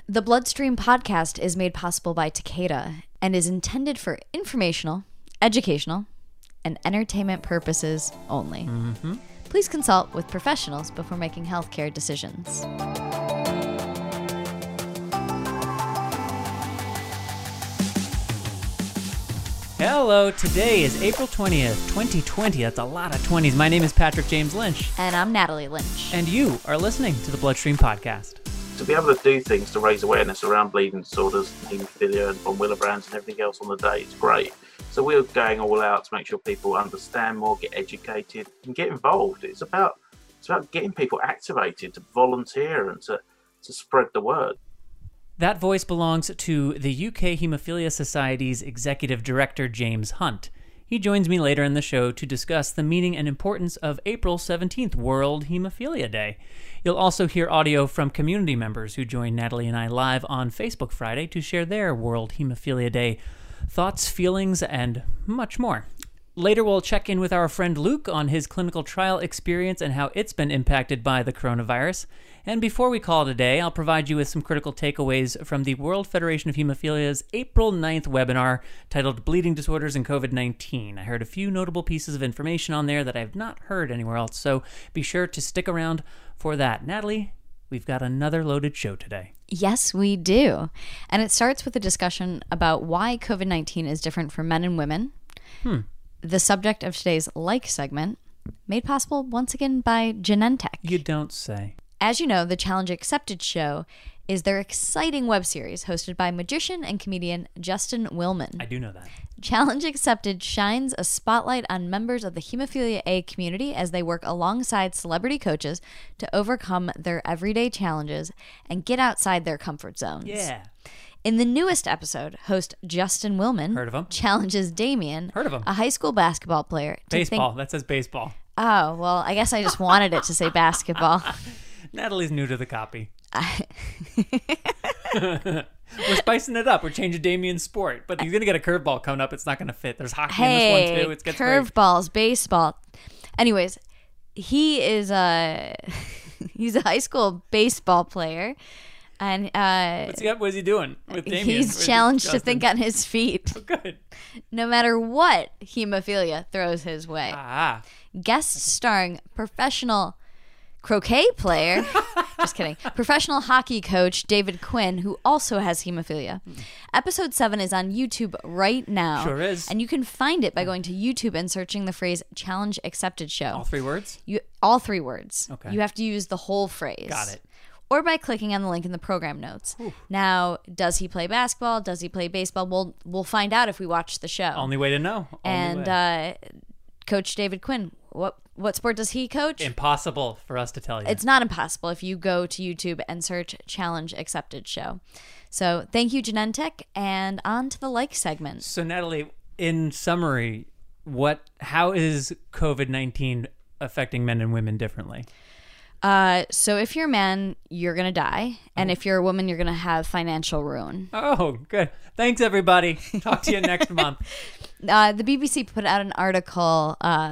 The Bloodstream podcast is made possible by Takeda and is intended for informational, educational, and entertainment purposes only. Please consult with professionals before making healthcare decisions. Hello, today is April 20th, 2020. That's a lot of 20s. My name is Patrick James Lynch. And I'm Natalie Lynch. And you are listening to the Bloodstream Podcast. To be able to do things to raise awareness around bleeding disorders, haemophilia and von Willebrand's and everything else on the day, it's great. So we're going all out to make sure people understand more, get educated and get involved. It's about getting people activated to volunteer and to spread the word. That voice belongs to the UK Haemophilia Society's Executive Director, James Hunt. He joins me later in the show to discuss the meaning and importance of April 17th, World Haemophilia Day. You'll also hear audio from community members who joined Natalie and I live on Facebook Friday to share their World Haemophilia Day thoughts, feelings, and much more. Later, we'll check in with our friend Luke on his clinical trial experience and how it's been impacted by the coronavirus. And before we call it a day, I'll provide you with some critical takeaways from the World Federation of Hemophilia's April 9th webinar titled Bleeding Disorders and COVID-19. I heard a few notable pieces of information on there that I've not heard anywhere else, so be sure to stick around for that. Natalie, we've got another loaded show today. Yes, we do. And it starts with a discussion about why COVID-19 is different for men and women. The subject of today's Like segment, made possible once again by Genentech. You don't say. As you know, the Challenge Accepted show is their exciting web series hosted by magician and comedian Justin Willman. I do know that. Challenge Accepted shines a spotlight on members of the Hemophilia A community as they work alongside celebrity coaches to overcome their everyday challenges and get outside their comfort zones. Yeah. In the newest episode, host Justin Willman Heard of him. challenges Damien, Heard of him. a high school basketball player. Baseball. That says baseball. Oh, well, I guess I just wanted it to say basketball. Natalie's new to the copy. We're spicing it up. We're changing Damien's sport. But he's going to get a curveball coming up. It's not going to fit. There's hockey in this one, too. It gets curveballs, baseball. Anyways, he is he's a high school baseball player. And what's he doing with Damien? He's challenged to think on his feet. Oh, good. No matter what hemophilia throws his way. Guest starring professional croquet player, just kidding, professional hockey coach David Quinn, who also has hemophilia. Episode 7 is on YouTube right now. Sure is. And you can find it by going to YouTube and searching the phrase Challenge Accepted Show. All 3 words? All 3 words. Okay. You have to use the whole phrase. Got it. Or by clicking on the link in the program notes. Ooh. Now, does he play basketball? Does he play baseball? We'll find out if we watch the show. Only way to know. Coach David Quinn, what sport does he coach? Impossible for us to tell you. It's not impossible if you go to YouTube and search Challenge Accepted Show. So thank you, Genentech, and on to the Like segment. So Natalie, in summary, how is COVID-19 affecting men and women differently? So if you're a man, you're going to die. And if you're a woman, you're going to have financial ruin. Oh, good. Thanks, everybody. Talk to you next month. The BBC put out an article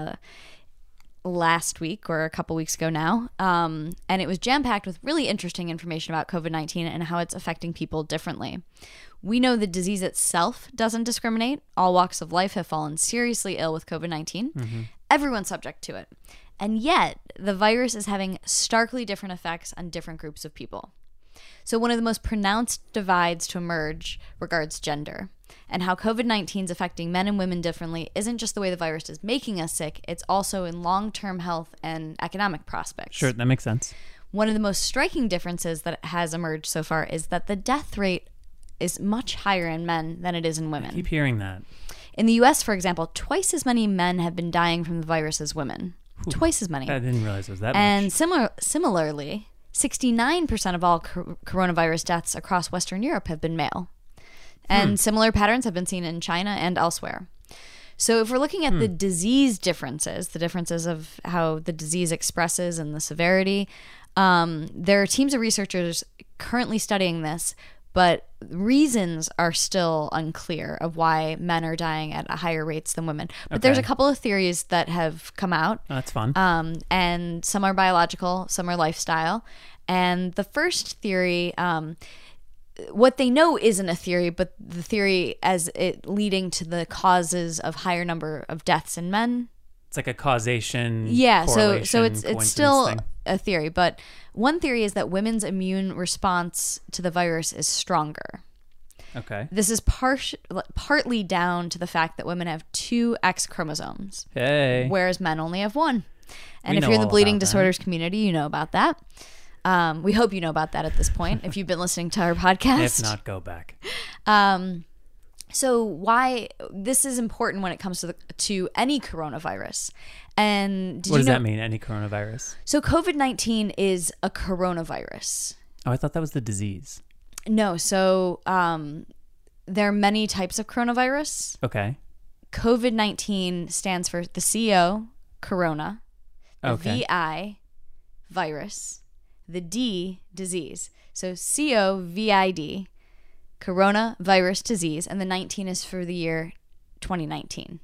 last week or a couple weeks ago now. And it was jam-packed with really interesting information about COVID-19 and how it's affecting people differently. We know the disease itself doesn't discriminate. All walks of life have fallen seriously ill with COVID-19. Everyone's subject to it. And yet, the virus is having starkly different effects on different groups of people. So one of the most pronounced divides to emerge regards gender. And how COVID-19 is affecting men and women differently isn't just the way the virus is making us sick, it's also in long-term health and economic prospects. Sure, that makes sense. One of the most striking differences that has emerged so far is that the death rate is much higher in men than it is in women. I keep hearing that. In the U.S., for example, twice as many men have been dying from the virus as women. Twice as many. I didn't realize it was that much. And similarly, 69% of all coronavirus deaths across Western Europe have been male. And similar patterns have been seen in China and elsewhere. So if we're looking at the disease differences, the differences of how the disease expresses and the severity, there are teams of researchers currently studying this, but reasons are still unclear of why men are dying at higher rates than women. But there's a couple of theories that have come out. Oh, that's fun. And some are biological, some are lifestyle. And the first theory what they know isn't a theory, but the theory as it leading to the causes of higher number of deaths in men. It's like a causation. Yeah, so correlation, it's still thing. a theory, but one theory is that women's immune response to the virus is stronger. Okay. This is partly down to the fact that women have 2 X chromosomes, Hey. whereas men only have 1. And We if know you're in the all bleeding about that. disorders community, you know about that. We hope you know about that at this point, if you've been listening to our podcast. If not, go back. So why this is important when it comes to any coronavirus. And did What you does know, that mean? Any coronavirus? So COVID-19 is a coronavirus. Oh, I thought that was the disease. No, so there are many types of coronavirus. Okay. COVID-19 stands for the CO, corona, the Okay. VI, virus, the D, disease. So COVID, coronavirus disease, and the 19 is for the year 2019.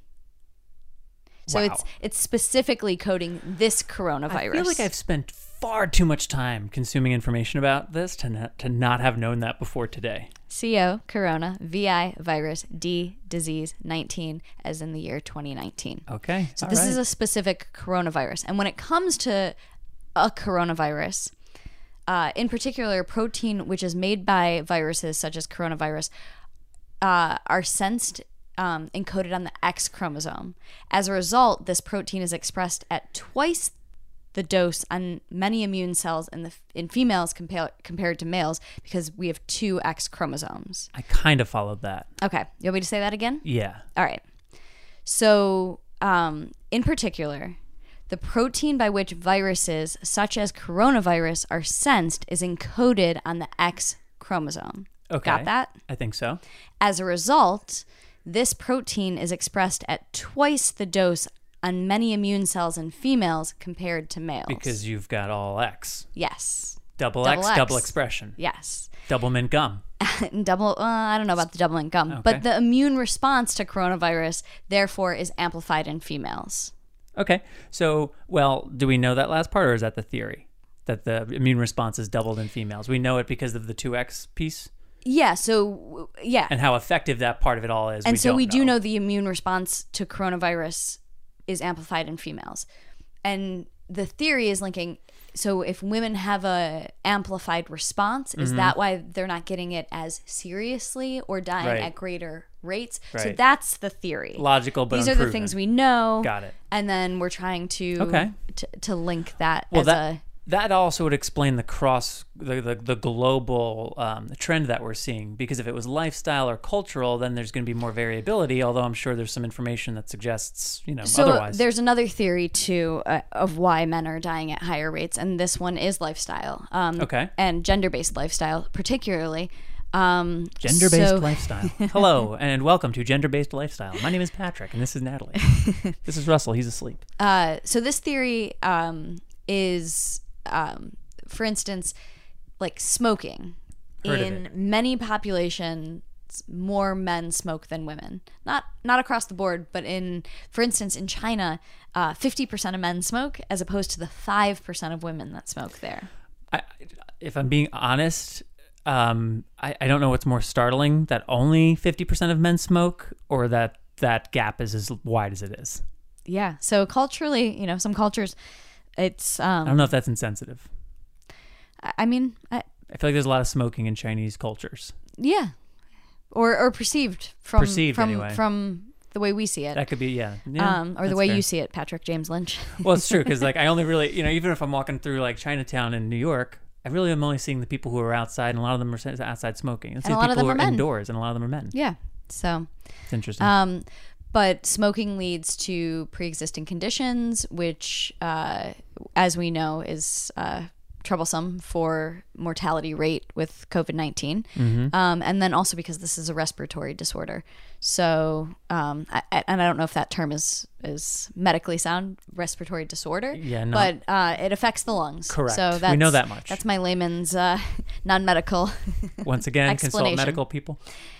So Wow. it's specifically coding this coronavirus. I feel like I've spent far too much time consuming information about this to not have known that before today. CO, corona, VI, virus, D, disease, 19, as in the year 2019. Okay. So this is a specific coronavirus. And when it comes to a coronavirus, in particular, a protein which is made by viruses such as coronavirus are sensed encoded on the X chromosome. As a result, this protein is expressed at twice the dose on many immune cells in females compared to males because we have 2 X chromosomes. I kind of followed that. Okay. You want me to say that again? Yeah. All right. So, in particular, the protein by which viruses, such as coronavirus, are sensed is encoded on the X chromosome. Okay. Got that? I think so. As a result, this protein is expressed at twice the dose on many immune cells in females compared to males. Because you've got all X. Yes. Double Double X, X. double expression. Yes. Double mint gum. I don't know about the doubling gum, Okay. but the immune response to coronavirus, therefore, is amplified in females. Okay. So, well, do we know that last part or is that the theory? That the immune response is doubled in females? We know it because of the 2X piece? Yeah, so, yeah. And how effective that part of it all is. And so we do know the immune response to coronavirus is amplified in females. And the theory is linking, so if women have a amplified response, is that why they're not getting it as seriously or dying Right. at greater rates? So Right. that's the theory. Logical, but These are unproven. the things we know. Got it. And then we're trying to Okay. to link that Well, as that also would explain the global trend that we're seeing. Because if it was lifestyle or cultural, then there's going to be more variability. Although I'm sure there's some information that suggests, So otherwise. there's another theory too of why men are dying at higher rates, and this one is lifestyle. Okay. And gender-based lifestyle, particularly. Gender-based so- lifestyle. Hello, and welcome to Gender-Based Lifestyle. My name is Patrick, and this is Natalie. This is Russell. He's asleep. So this theory is, for instance, like smoking. Heard of In it. many populations, more men smoke than women. Not across the board, but for instance, in China, 50% of men smoke as opposed to the 5% of women that smoke there. If I'm being honest, I don't know what's more startling, that only 50% of men smoke or that gap is as wide as it is. Yeah. So culturally, some cultures, it's. I don't know if that's insensitive. I mean, I feel like there's a lot of smoking in Chinese cultures. yeah, or perceived from anyway. from the way we see it. That could be, yeah. Or that's the way fair. you see it, Patrick James Lynch. Well, it's true because I only really, even if I'm walking through like Chinatown in New York, I really am only seeing the people who are outside, and a lot of them are outside smoking. I see a the lot of people them who are are men. indoors, and a lot of them are men. Yeah. So, It's interesting. but smoking leads to pre-existing conditions, which, as we know, is troublesome for mortality rate with COVID-19. And then also because this is a respiratory disorder. So, I don't know if that term is medically sound, respiratory disorder. Yeah, no. But it affects the lungs. Correct. So We know that much. That's my layman's non-medical Once again, consult explanation. medical people.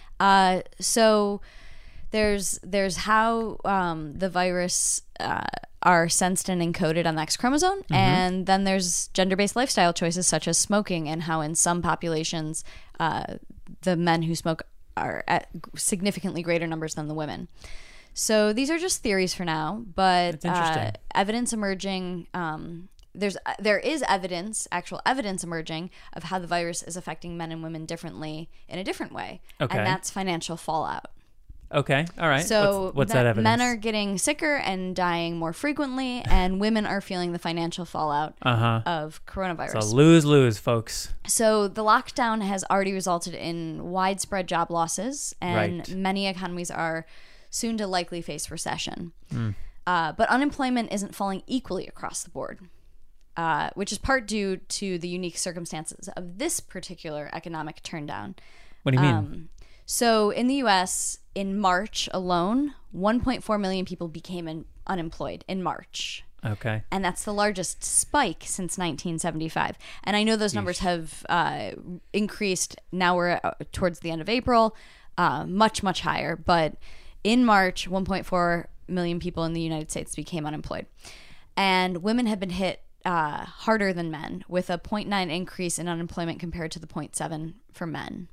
So there's how the virus are sensed and encoded on the X chromosome, and then there's gender-based lifestyle choices such as smoking, and how in some populations the men who smoke are at significantly greater numbers than the women. So these are just theories for now, but evidence emerging. There is actual evidence emerging of how the virus is affecting men and women differently in a different way, and that's financial fallout. Okay, all right. So what's that evidence? Men are getting sicker and dying more frequently, and women are feeling the financial fallout of coronavirus. So lose, folks. So the lockdown has already resulted in widespread job losses, and many economies are soon to likely face recession. But unemployment isn't falling equally across the board, which is part due to the unique circumstances of this particular economic turndown. What do you mean? So in the U.S., in March alone, 1.4 million people became unemployed in March. Okay. And that's the largest spike since 1975. And I know those numbers have increased. Now we're towards the end of April, much, much higher. But in March, 1.4 million people in the United States became unemployed. And women have been hit harder than men, with a 0.9 increase in unemployment compared to the 0.7 for men.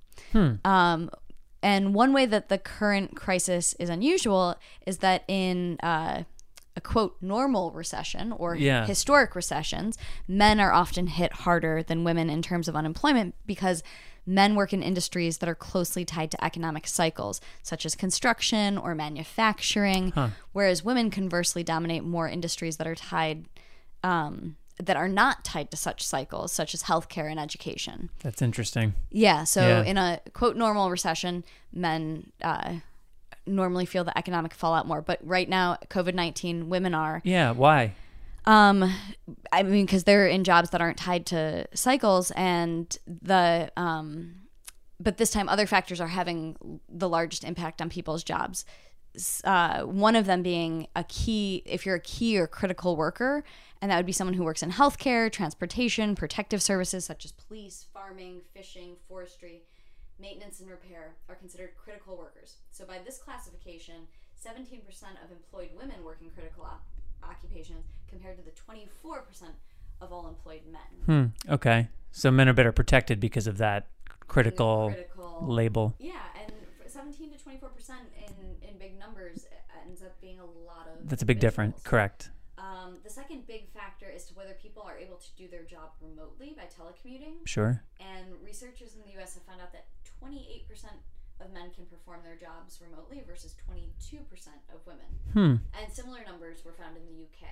And one way that the current crisis is unusual is that in a quote normal recession or historic recessions, men are often hit harder than women in terms of unemployment because men work in industries that are closely tied to economic cycles, such as construction or manufacturing, whereas women conversely dominate more industries that are tied that are not tied to such cycles, such as healthcare and education. That's interesting. Yeah. So in a quote normal recession, men normally feel the economic fallout more. But right now, COVID-19, women are. Yeah. Why? I mean, because they're in jobs that aren't tied to cycles, and but this time other factors are having the largest impact on people's jobs. One of them being if you're a key or critical worker, and that would be someone who works in healthcare, transportation, protective services such as police, farming, fishing, forestry, maintenance, and repair are considered critical workers. So by this classification, 17% of employed women work in critical occupations compared to the 24% of all employed men. Okay. So men are better protected because of that critical label. Yeah, and 17 to 24% in big numbers ends up being a lot of. That's a big difference. Correct. The second big factor is to whether people are able to do their job remotely by telecommuting. Sure. And researchers in the U.S. have found out that 28% of men can perform their jobs remotely versus 22% of women. And similar numbers were found in the U.K.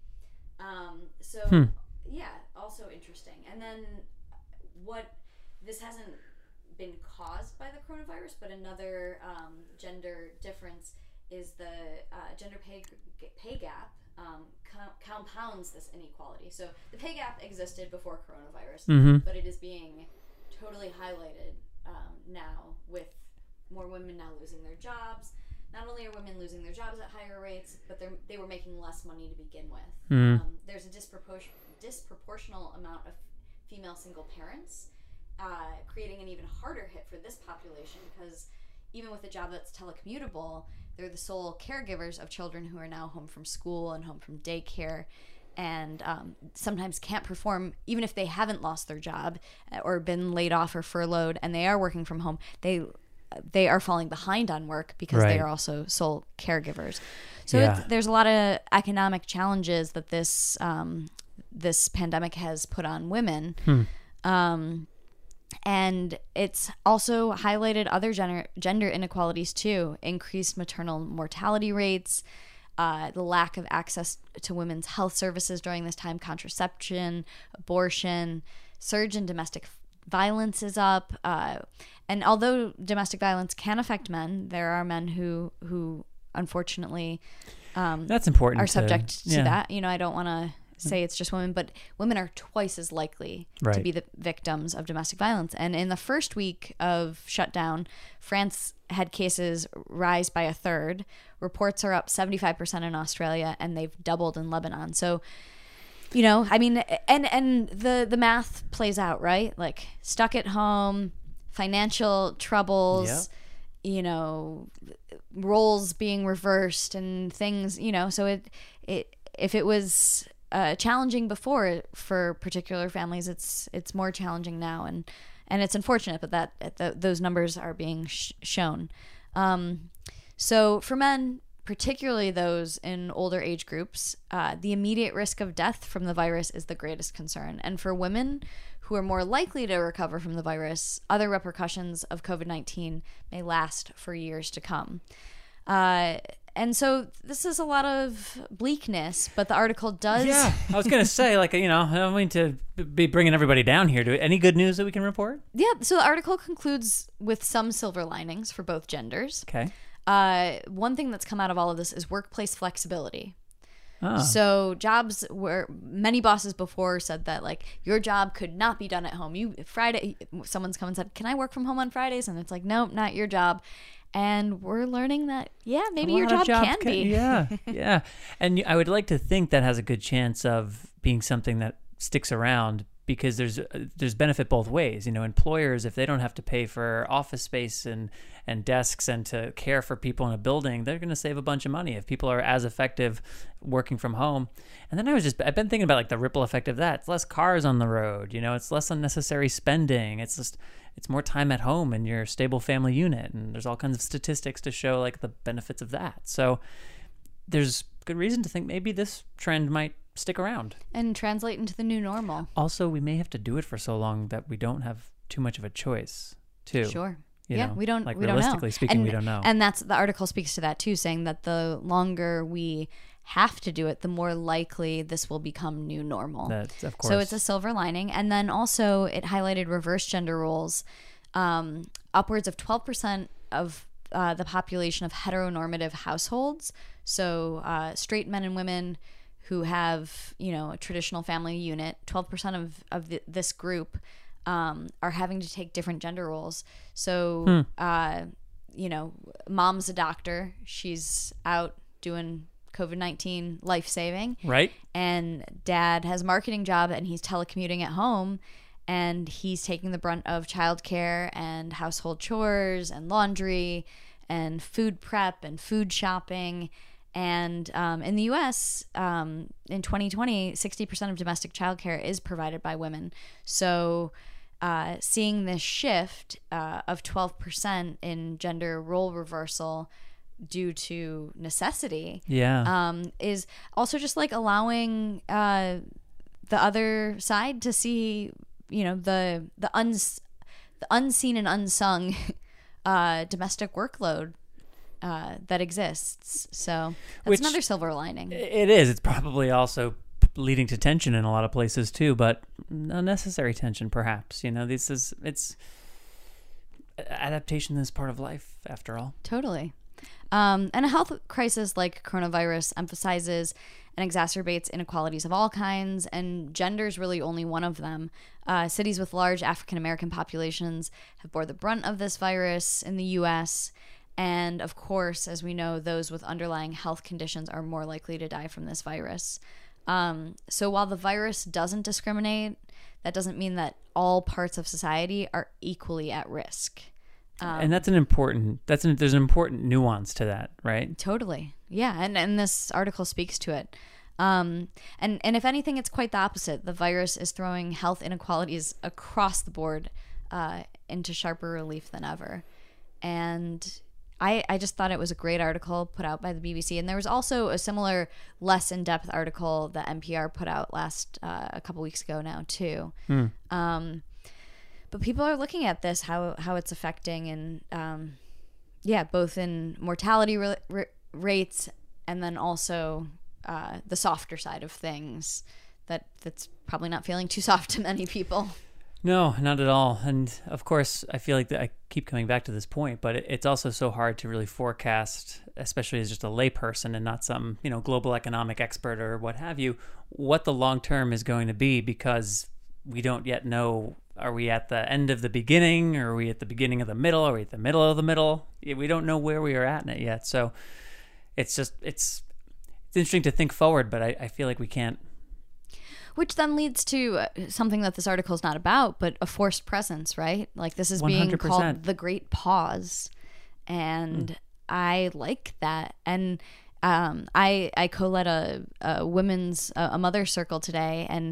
Yeah, also interesting. And then this hasn't been caused by the coronavirus, but another gender difference is the gender pay gap compounds this inequality. So the pay gap existed before coronavirus, but it is being totally highlighted now with more women now losing their jobs. Not only are women losing their jobs at higher rates, but they were making less money to begin with. There's a disproportional amount of female single parents, creating an even harder hit for this population because even with a job that's telecommutable, they're the sole caregivers of children who are now home from school and home from daycare, and sometimes can't perform even if they haven't lost their job or been laid off or furloughed and they are working from home. They are falling behind on work because they are also sole caregivers. So there's a lot of economic challenges that this pandemic has put on women. And it's also highlighted other gender inequalities too. Increased maternal mortality rates, the lack of access to women's health services during this time, contraception, abortion, surge in domestic violence is up. And although domestic violence can affect men, there are men who unfortunately that's important are subject to that. You know, I don't want to say it's just women, but women are twice as likely to be the victims of domestic violence. And in the first week of shutdown, France had cases rise by a third. Reports are up 75% in Australia, and they've doubled in Lebanon. So, you know, I mean, and the math plays out, right? Like stuck at home, financial troubles, you know, roles being reversed and things, you know, so if it was challenging before for particular families, it's more challenging now, and And it's unfortunate, but those numbers are being shown. So for men, particularly those in older age groups, the immediate risk of death from the virus is the greatest concern. And for women who are more likely to recover from the virus, other repercussions of COVID-19 may last for years to come. And so this is a lot of bleakness, but the article does... Yeah, I was going to say, like, you know, I don't mean to be bringing everybody down here. Any good news that we can report? Yeah, so the article concludes with some silver linings for both genders. Okay. One thing that's come out of all of this is workplace flexibility. Oh. So jobs where many bosses before said that, like, your job could not be done at home. Someone's come and said, can I work from home on Fridays? And it's like, nope, not your job. And we're learning that, yeah, maybe your job can be. Yeah, yeah. And I would like to think that has a good chance of being something that sticks around, because there's benefit both ways. You know, employers, if they don't have to pay for office space and desks and to care for people in a building, they're going to save a bunch of money if people are as effective working from home. And then I've been thinking about, like, the ripple effect of that. It's less cars on the road, you know, it's less unnecessary spending. It's more time at home in your stable family unit. And there's all kinds of statistics to show, like, the benefits of that. So there's good reason to think maybe this trend might stick around and translate into the new normal. Also, we may have to do it for so long that we don't have too much of a choice, too. Sure. You know? We don't. Like, we don't know. realistically speaking, we don't know. And the article speaks to that too, saying that the longer we have to do it, the more likely this will become new normal. That's, of course. So it's a silver lining. And then also it highlighted reverse gender roles. Upwards of 12% of the population of heteronormative households, so straight men and women who have, you know, a traditional family unit, 12% of this group are having to take different gender roles. So, you know, mom's a doctor. She's out doing COVID-19 life-saving. Right. And dad has a marketing job and he's telecommuting at home, and he's taking the brunt of childcare and household chores and laundry and food prep and food shopping. And in the U.S., in 2020, 60% of domestic childcare is provided by women. So seeing this shift of 12% in gender role reversal due to necessity is also just like allowing the other side to see, you know, the unseen and unsung domestic workload that exists. So that's another silver lining. It is. It's probably also leading to tension in a lot of places too, but unnecessary tension perhaps. You know, it's adaptation is part of life after all. Totally. And a health crisis like coronavirus emphasizes and exacerbates inequalities of all kinds, and gender is really only one of them. Cities with large African American populations have bore the brunt of this virus in the U.S., and of course, as we know, those with underlying health conditions are more likely to die from this virus. So while the virus doesn't discriminate, that doesn't mean that all parts of society are equally at risk. And there's an important nuance to that, right? Totally. Yeah. And this article speaks to it. And if anything, it's quite the opposite. The virus is throwing health inequalities across the board into sharper relief than ever. And I just thought it was a great article put out by the BBC. And there was also a similar, less in-depth article that NPR put out a couple weeks ago now, too. But people are looking at this, how it's affecting, and both in mortality rates, and then also the softer side of things that's probably not feeling too soft to many people. No, not at all. And of course, I feel like I keep coming back to this point, but it's also so hard to really forecast, especially as just a layperson and not some, you know, global economic expert or what have you, what the long term is going to be, because we don't yet know. Are we at the end of the beginning? Or are we at the beginning of the middle? Are we at the middle of the middle? We don't know where we are at in it yet. So it's interesting to think forward, but I feel like we can't. Which then leads to something that this article is not about, but a forced presence, right? Like, this is being 100%. called the Great Pause. And I like that. And I co-led a women's, a mother circle today, and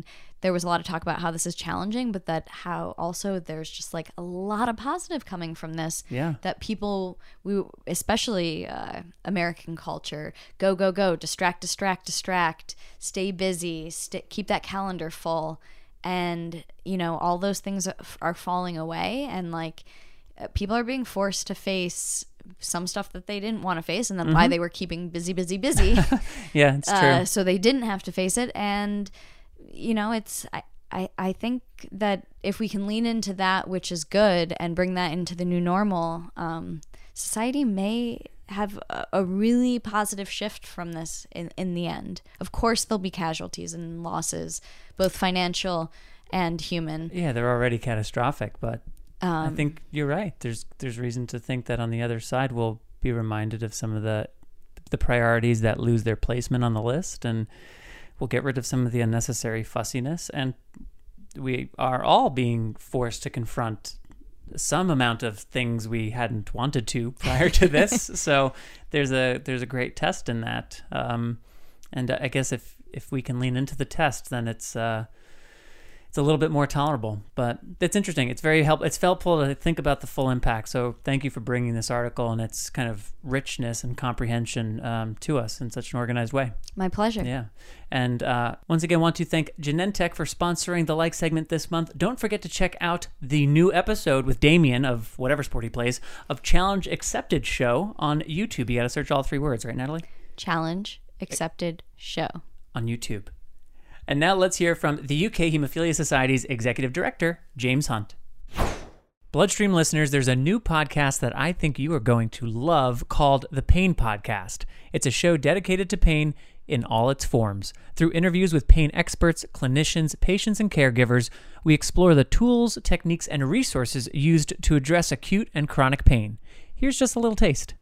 there was a lot of talk about how this is challenging, but that how also there's just like a lot of positive coming from this. Yeah. That people, especially American culture, go, go, go, distract, distract, distract, stay busy, keep that calendar full. And, you know, all those things are falling away, and like people are being forced to face some stuff that they didn't want to face, and that's why they were keeping busy. Yeah, it's true. So they didn't have to face it. And, you know, I think that if we can lean into that, which is good, and bring that into the new normal, society may have a really positive shift from this in the end. Of course, there'll be casualties and losses, both financial and human. Yeah, they're already catastrophic, but I think you're right. There's reason to think that on the other side we'll be reminded of some of the priorities that lose their placement on the list, and we'll get rid of some of the unnecessary fussiness, and we are all being forced to confront some amount of things we hadn't wanted to prior to this. So there's a great test in that. And I guess if we can lean into the test, then it's a little bit more tolerable. But it's interesting. It's it's helpful to think about the full impact. So thank you for bringing this article and its kind of richness and comprehension to us in such an organized way. My pleasure. Yeah. And once again, want to thank Genentech for sponsoring the Like segment this month. Don't forget to check out the new episode with Damien of whatever sport he plays of Challenge Accepted Show on YouTube. You got to search all 3 words, right, Natalie? Challenge Accepted Show. On YouTube. And now let's hear from the UK Haemophilia Society's Executive Director, James Hunt. Bloodstream listeners, there's a new podcast that I think you are going to love called The Pain Podcast. It's a show dedicated to pain in all its forms. Through interviews with pain experts, clinicians, patients, and caregivers, we explore the tools, techniques, and resources used to address acute and chronic pain. Here's just a little taste.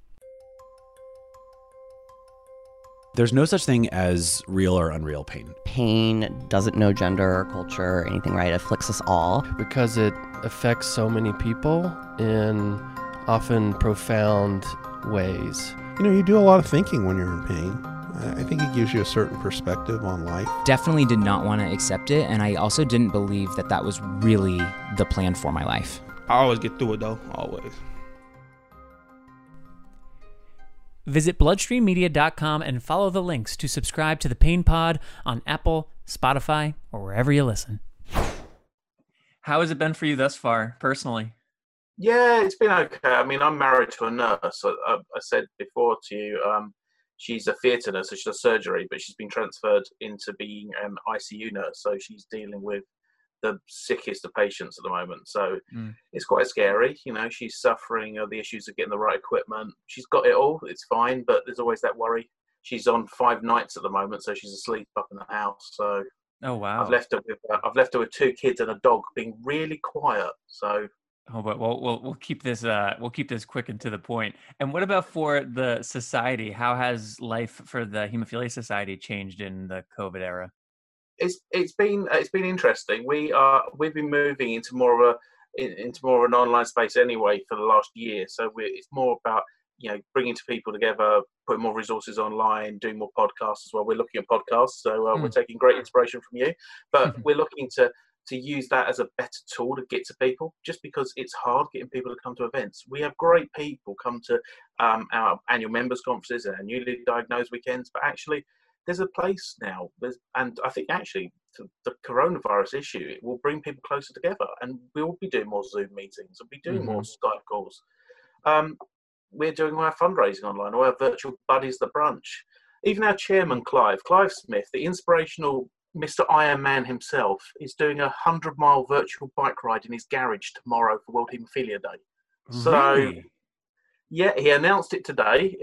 There's no such thing as real or unreal pain. Pain doesn't know gender or culture or anything, right? It afflicts us all. Because it affects so many people in often profound ways. You know, you do a lot of thinking when you're in pain. I think it gives you a certain perspective on life. Definitely did not want to accept it, and I also didn't believe that that was really the plan for my life. I always get through it though, always. Visit bloodstreammedia.com and follow the links to subscribe to the Pain Pod on Apple, Spotify, or wherever you listen. How has it been for you thus far, personally? Yeah, it's been okay. I mean, I'm married to a nurse. I said before to you, she's a theatre nurse, so she does surgery, but she's been transferred into being an ICU nurse, so she's dealing with the sickest of patients at the moment. So it's quite scary. You know, she's suffering the issues of getting the right equipment. She's got it all. It's fine, but there's always that worry. She's on 5 nights at the moment, so she's asleep up in the house. So oh wow, I've left her with 2 kids and a dog, being really quiet. So oh, but we'll keep this quick and to the point. And what about for the society? How has life for the Haemophilia Society changed in the COVID era? It's been interesting. We've been moving into more of an online space anyway for the last year. So it's more about, you know, bringing people together, putting more resources online, doing more podcasts as well. We're looking at podcasts, so we're taking great inspiration from you. But we're looking to use that as a better tool to get to people, just because it's hard getting people to come to events. We have great people come to our annual members conferences and our newly diagnosed weekends, but actually there's a place now, and I think actually the coronavirus issue, it will bring people closer together, and we'll be doing more Zoom meetings, and be doing more Skype calls. We're doing all our fundraising online, all our virtual buddies, the brunch. Even our chairman, Clive Smith, the inspirational Mr. Iron Man himself, is doing a 100-mile virtual bike ride in his garage tomorrow for World Haemophilia Day. So, yeah, he announced it today.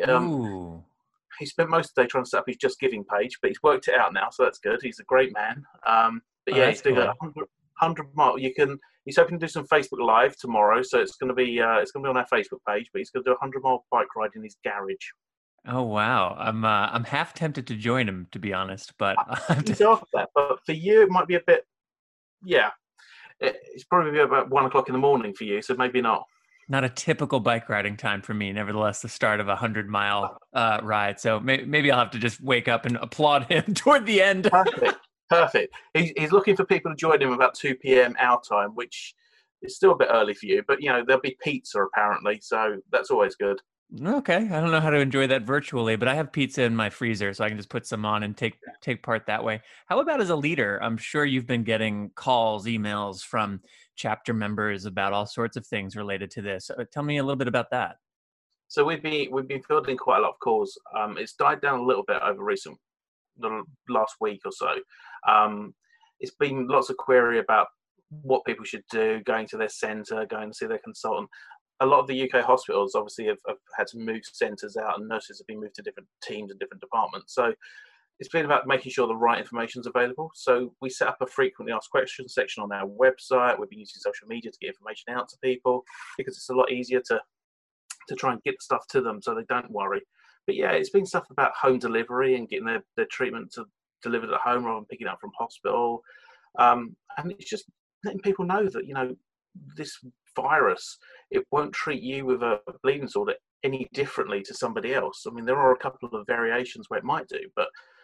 He spent most of the day trying to set up his Just Giving page, but he's worked it out now, so that's good. He's a great man. But yeah, he's doing a 100-mile. He's hoping to do some Facebook Live tomorrow, so it's going to be on our Facebook page. But he's going to do a 100-mile bike ride in his garage. Oh wow, I'm half tempted to join him, to be honest. But he's after that. But for you, it might be a bit. Yeah, it's probably about 1 o'clock in the morning for you, so maybe not. Not a typical bike riding time for me. Nevertheless, the start of a 100-mile ride. So maybe I'll have to just wake up and applaud him toward the end. Perfect. Perfect. He's looking for people to join him about 2 p.m. our time, which is still a bit early for you, but there'll be pizza apparently, so that's always good. Okay, I don't know how to enjoy that virtually, but I have pizza in my freezer, so I can just put some on and take part that way. How about as a leader? I'm sure you've been getting calls, emails from chapter members about all sorts of things related to this. Tell me a little bit about that. So we've been fielding quite a lot of calls. It's died down a little bit over the last week or so. It's been lots of query about what people should do, going to their centre, going to see their consultant. A lot of the UK hospitals obviously have had to move centres out, and nurses have been moved to different teams and different departments. So it's been about making sure the right information is available. So we set up a frequently asked questions section on our website. We've been using social media to get information out to people because it's a lot easier to try and get the stuff to them so they don't worry. But yeah, it's been stuff about home delivery and getting their treatment delivered at home rather than picking it up from hospital. And it's just letting people know that, this virus, it won't treat you with a bleeding disorder any differently to somebody else. I mean, there are a couple of variations where it might do, but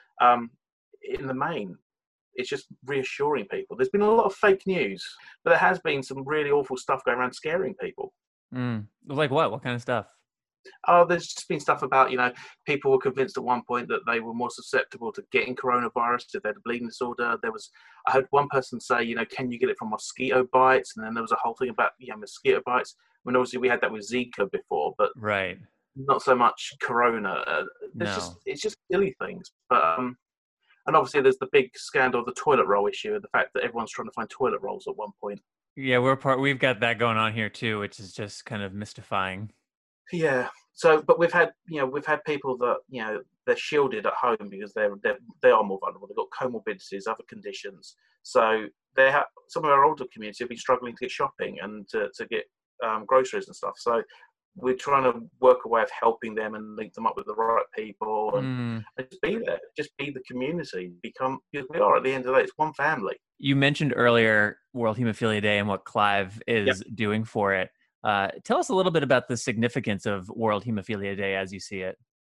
in the main, it's just reassuring people. There's been a lot of fake news, but there has been some really awful stuff going around scaring people. Like what? What kind of stuff? Oh, there's just been stuff about, people were convinced at one point that they were more susceptible to getting coronavirus if they had a bleeding disorder. I heard one person say, can you get it from mosquito bites? And then there was a whole thing about, mosquito bites. I mean, obviously we had that with Zika before, but right, not so much corona. It's just silly things. But and obviously there's the big scandal of the toilet roll issue and the fact that everyone's trying to find toilet rolls at one point. Yeah, we've got that going on here too, which is just kind of mystifying. Yeah. So, but we've had people that they're shielded at home because they are more vulnerable. They've got comorbidities, other conditions. So some of our older community have been struggling to get shopping and to get groceries and stuff. So we're trying to work a way of helping them and link them up with the right people and just be there, just be the community. Because we are, at the end of the day, it's one family. You mentioned earlier World Hemophilia Day and what Clive is doing for it. Tell us a little bit about the significance of World Hemophilia Day as you see it.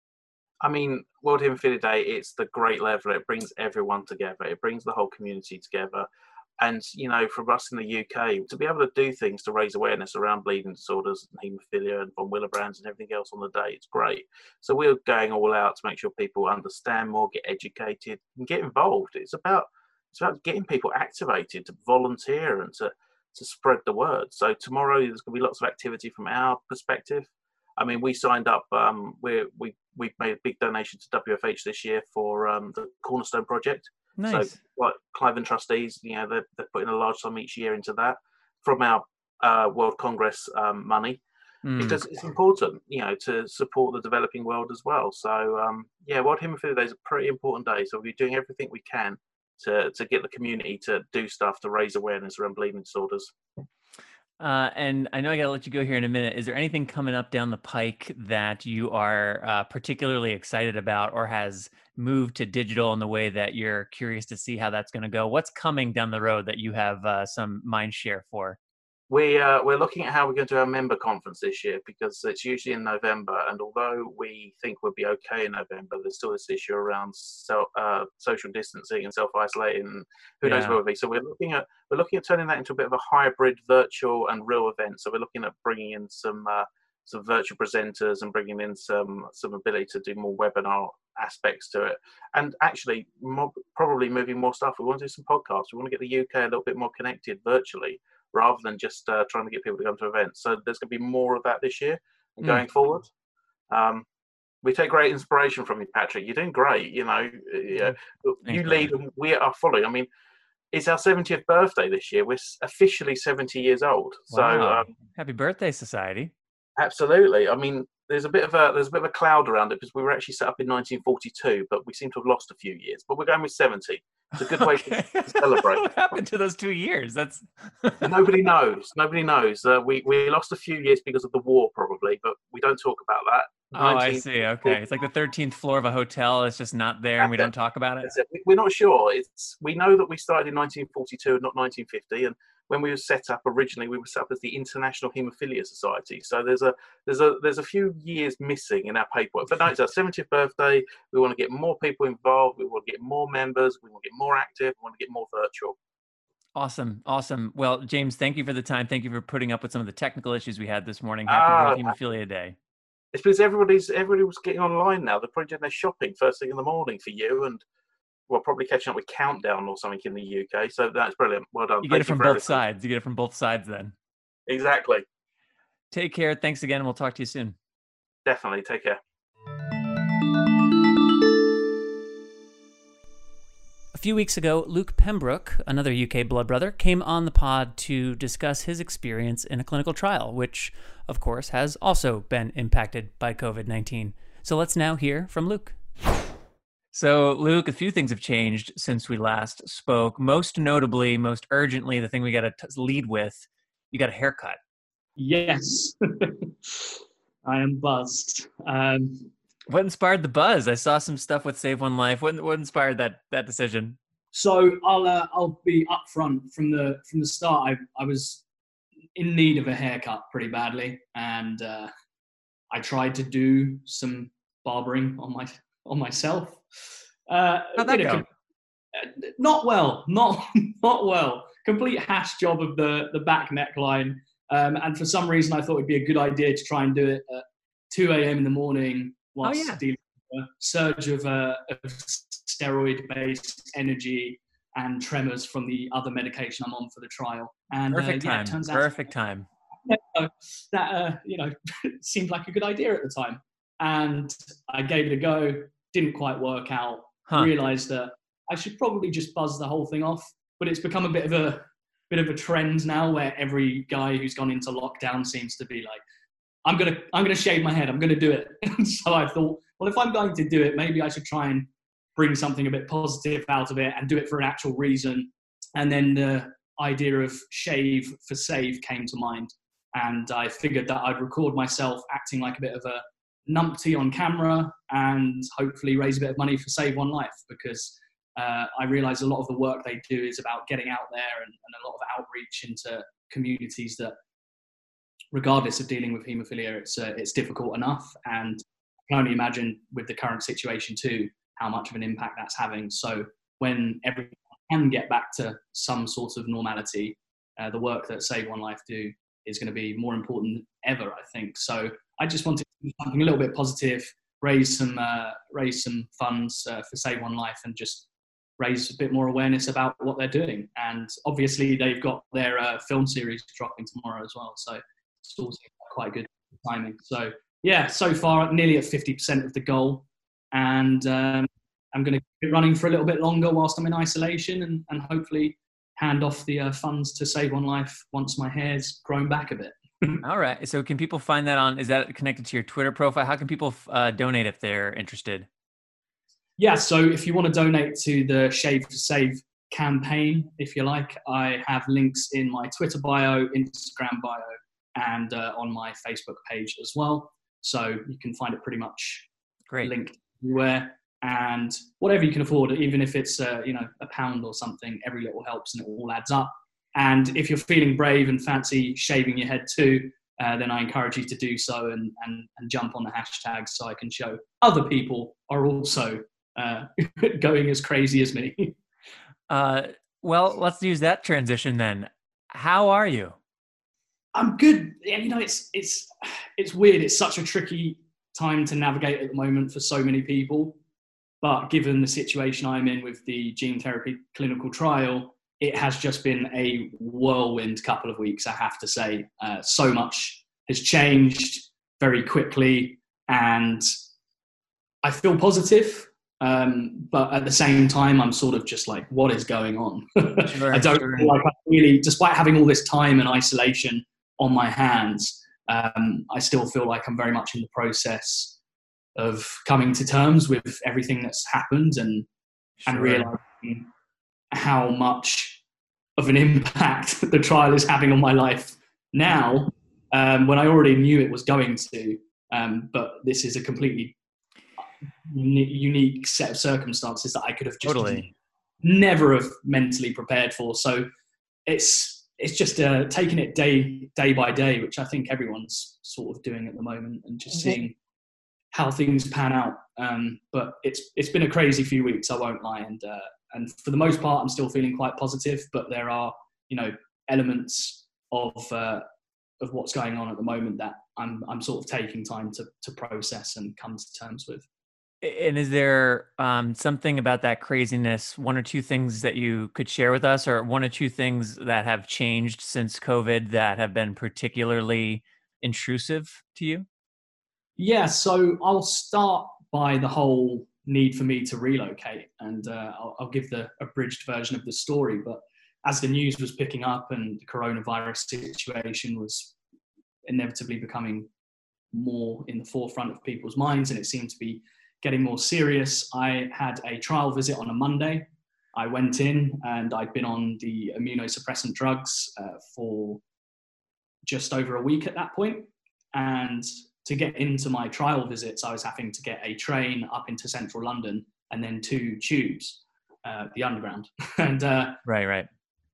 I mean, World Hemophilia Day, it's the great leveler. It brings everyone together. It brings the whole community together. And, for us in the UK, to be able to do things to raise awareness around bleeding disorders and haemophilia and von Willebrand's and everything else on the day, it's great. So we're going all out to make sure people understand more, get educated, and get involved. It's about getting people activated to volunteer and to spread the word. So tomorrow there's going to be lots of activity from our perspective. I mean, we signed up. We've made a big donation to WFH this year for the Cornerstone Project. Nice. So, like Clive and trustees, they're putting a large sum each year into that from our World Congress money because it's important, to support the developing world as well. So, World Hemophilia Day is a pretty important day. So we're doing everything we can to get the community to do stuff to raise awareness around bleeding disorders. And I know I got to let you go here in a minute. Is there anything coming up down the pike that you are particularly excited about or has moved to digital in the way that you're curious to see how that's going to go? What's coming down the road that you have some mind share for? We're looking at how we're going to do our member conference this year because it's usually in November, and although we think we'll be okay in November, there's still this issue around social distancing and self-isolating, and who knows where we'll be. So we're looking at turning that into a bit of a hybrid virtual and real event. So we're looking at bringing in some virtual presenters and bringing in some ability to do more webinar aspects to it, and actually probably moving more stuff. We want to do some podcasts. We want to get the UK a little bit more connected virtually, rather than just trying to get people to come to events. So there's going to be more of that this year and going forward. We take great inspiration from you, Patrick. You're doing great. You lead and we are following. I mean, it's our 70th birthday this year. We're officially 70 years old. Wow. So happy birthday, Society. Absolutely. I mean, there's a bit of a cloud around it because we were actually set up in 1942, but we seem to have lost a few years. But we're going with 70. It's a good way to celebrate. What happened to those 2 years? Nobody knows. Nobody knows. We lost a few years because of the war, probably, but we don't talk about that. Oh, I see. Okay, it's like the 13th floor of a hotel. It's just not there, and we don't talk about it. We're not sure. We know that we started in 1942 and not 1950, and when we were set up originally, we were set up as the International Haemophilia Society. So there's a few years missing in our paperwork. But no, it's our 70th birthday. We want to get more people involved. We want to get more members. We want to get more active. We want to get more virtual. Awesome. Well, James, thank you for the time. Thank you for putting up with some of the technical issues we had this morning. Happy World Haemophilia Day. It's because everybody was getting online now. They're probably doing their shopping first thing in the morning for you, and we're probably catching up with Countdown or something in the UK. So that's brilliant. Well done. You get it from both sides. You get it from both sides then. Exactly. Take care. Thanks again. And we'll talk to you soon. Definitely. Take care. A few weeks ago, Luke Pembroke, another UK blood brother, came on the pod to discuss his experience in a clinical trial, which, of course, has also been impacted by COVID-19. So let's now hear from Luke. So, Luke, a few things have changed since we last spoke. Most notably, most urgently, the thing we got to lead with, you got a haircut. Yes. I am buzzed. What inspired the buzz? I saw some stuff with Save One Life. What inspired that decision? So I'll be upfront from the start. I was in need of a haircut pretty badly, and I tried to do some barbering on myself. How'd that go? Not well. Not well. Complete hash job of the back neckline. And for some reason, I thought it'd be a good idea to try and do it at 2 a.m. in the morning whilst dealing with a surge of steroid-based energy and tremors from the other medication I'm on for the trial. And Perfect time. It turns out Perfect time. That seemed like a good idea at the time. And I gave it a go. Didn't quite work out. Realized that I should probably just buzz the whole thing off. But it's become a bit of a trend now where every guy who's gone into lockdown seems to be like, I'm gonna shave my head. I'm gonna do it. So I thought, well, if I'm going to do it, maybe I should try and bring something a bit positive out of it and do it for an actual reason. And then the idea of shave for save came to mind. And I figured that I'd record myself acting like a bit of a numpty on camera and hopefully raise a bit of money for Save One Life, because I realize a lot of the work they do is about getting out there and a lot of outreach into communities that, regardless of dealing with haemophilia, it's difficult enough. And I can only imagine with the current situation too, how much of an impact that's having. So when everyone can get back to some sort of normality, the work that Save One Life do is going to be more important than ever, I think. So I just wanted to do something a little bit positive, raise some funds for Save One Life, and just raise a bit more awareness about what they're doing. And obviously they've got their film series dropping tomorrow as well, so it's also quite good timing. So yeah, so far nearly at 50% of the goal, and I'm going to keep it running for a little bit longer whilst I'm in isolation, and hopefully hand off the funds to Save One Life once my hair's grown back a bit. All right. So can people find that is that connected to your Twitter profile? How can people donate if they're interested? Yeah, so if you want to donate to the Shave for Save campaign, if you like, I have links in my Twitter bio, Instagram bio, and on my Facebook page as well. So you can find it pretty much linked everywhere. And whatever you can afford, even if it's £1 or something, every little helps and it all adds up. And if you're feeling brave and fancy shaving your head too, then I encourage you to do so and jump on the hashtag so I can show other people are also going as crazy as me. Well, let's use that transition then. How are you? I'm good. It's weird. It's such a tricky time to navigate at the moment for so many people. But given the situation I'm in with the gene therapy clinical trial, it has just been a whirlwind couple of weeks, I have to say. So much has changed very quickly, and I feel positive. But at the same time, I'm sort of just like, what is going on? I don't feel like I really, despite having all this time and isolation on my hands, I still feel like I'm very much in the process of coming to terms with everything that's happened and realizing how much of an impact the trial is having on my life now, when I already knew it was going to. But this is a completely unique set of circumstances that I could have just never have mentally prepared for. So it's it's just taking it day by day, which I think everyone's sort of doing at the moment, and just seeing how things pan out. But it's been a crazy few weeks, I won't lie, and for the most part, I'm still feeling quite positive. But there are, elements of what's going on at the moment that I'm sort of taking time to process and come to terms with. And is there something about that craziness, one or two things that you could share with us, or one or two things that have changed since COVID that have been particularly intrusive to you? Yeah, so I'll start by the whole need for me to relocate, and I'll give the abridged version of the story. But as the news was picking up and the coronavirus situation was inevitably becoming more in the forefront of people's minds, and it seemed to be getting more serious, I had a trial visit on a Monday. I went in and I'd been on the immunosuppressant drugs for just over a week at that point. And to get into my trial visits, I was having to get a train up into central London and then 2 tubes, the underground. And Right.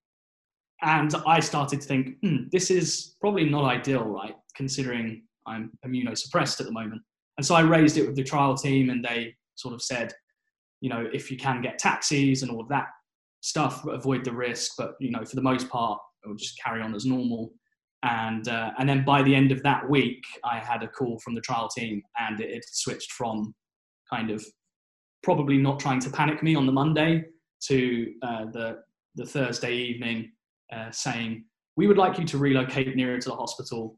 And I started to think, this is probably not ideal, right? Considering I'm immunosuppressed at the moment. And so I raised it with the trial team, and they sort of said, if you can get taxis and all of that stuff, avoid the risk. But, for the most part, it'll just carry on as normal. And then by the end of that week, I had a call from the trial team, and it switched from kind of probably not trying to panic me on the Monday to the Thursday evening saying, we would like you to relocate nearer to the hospital.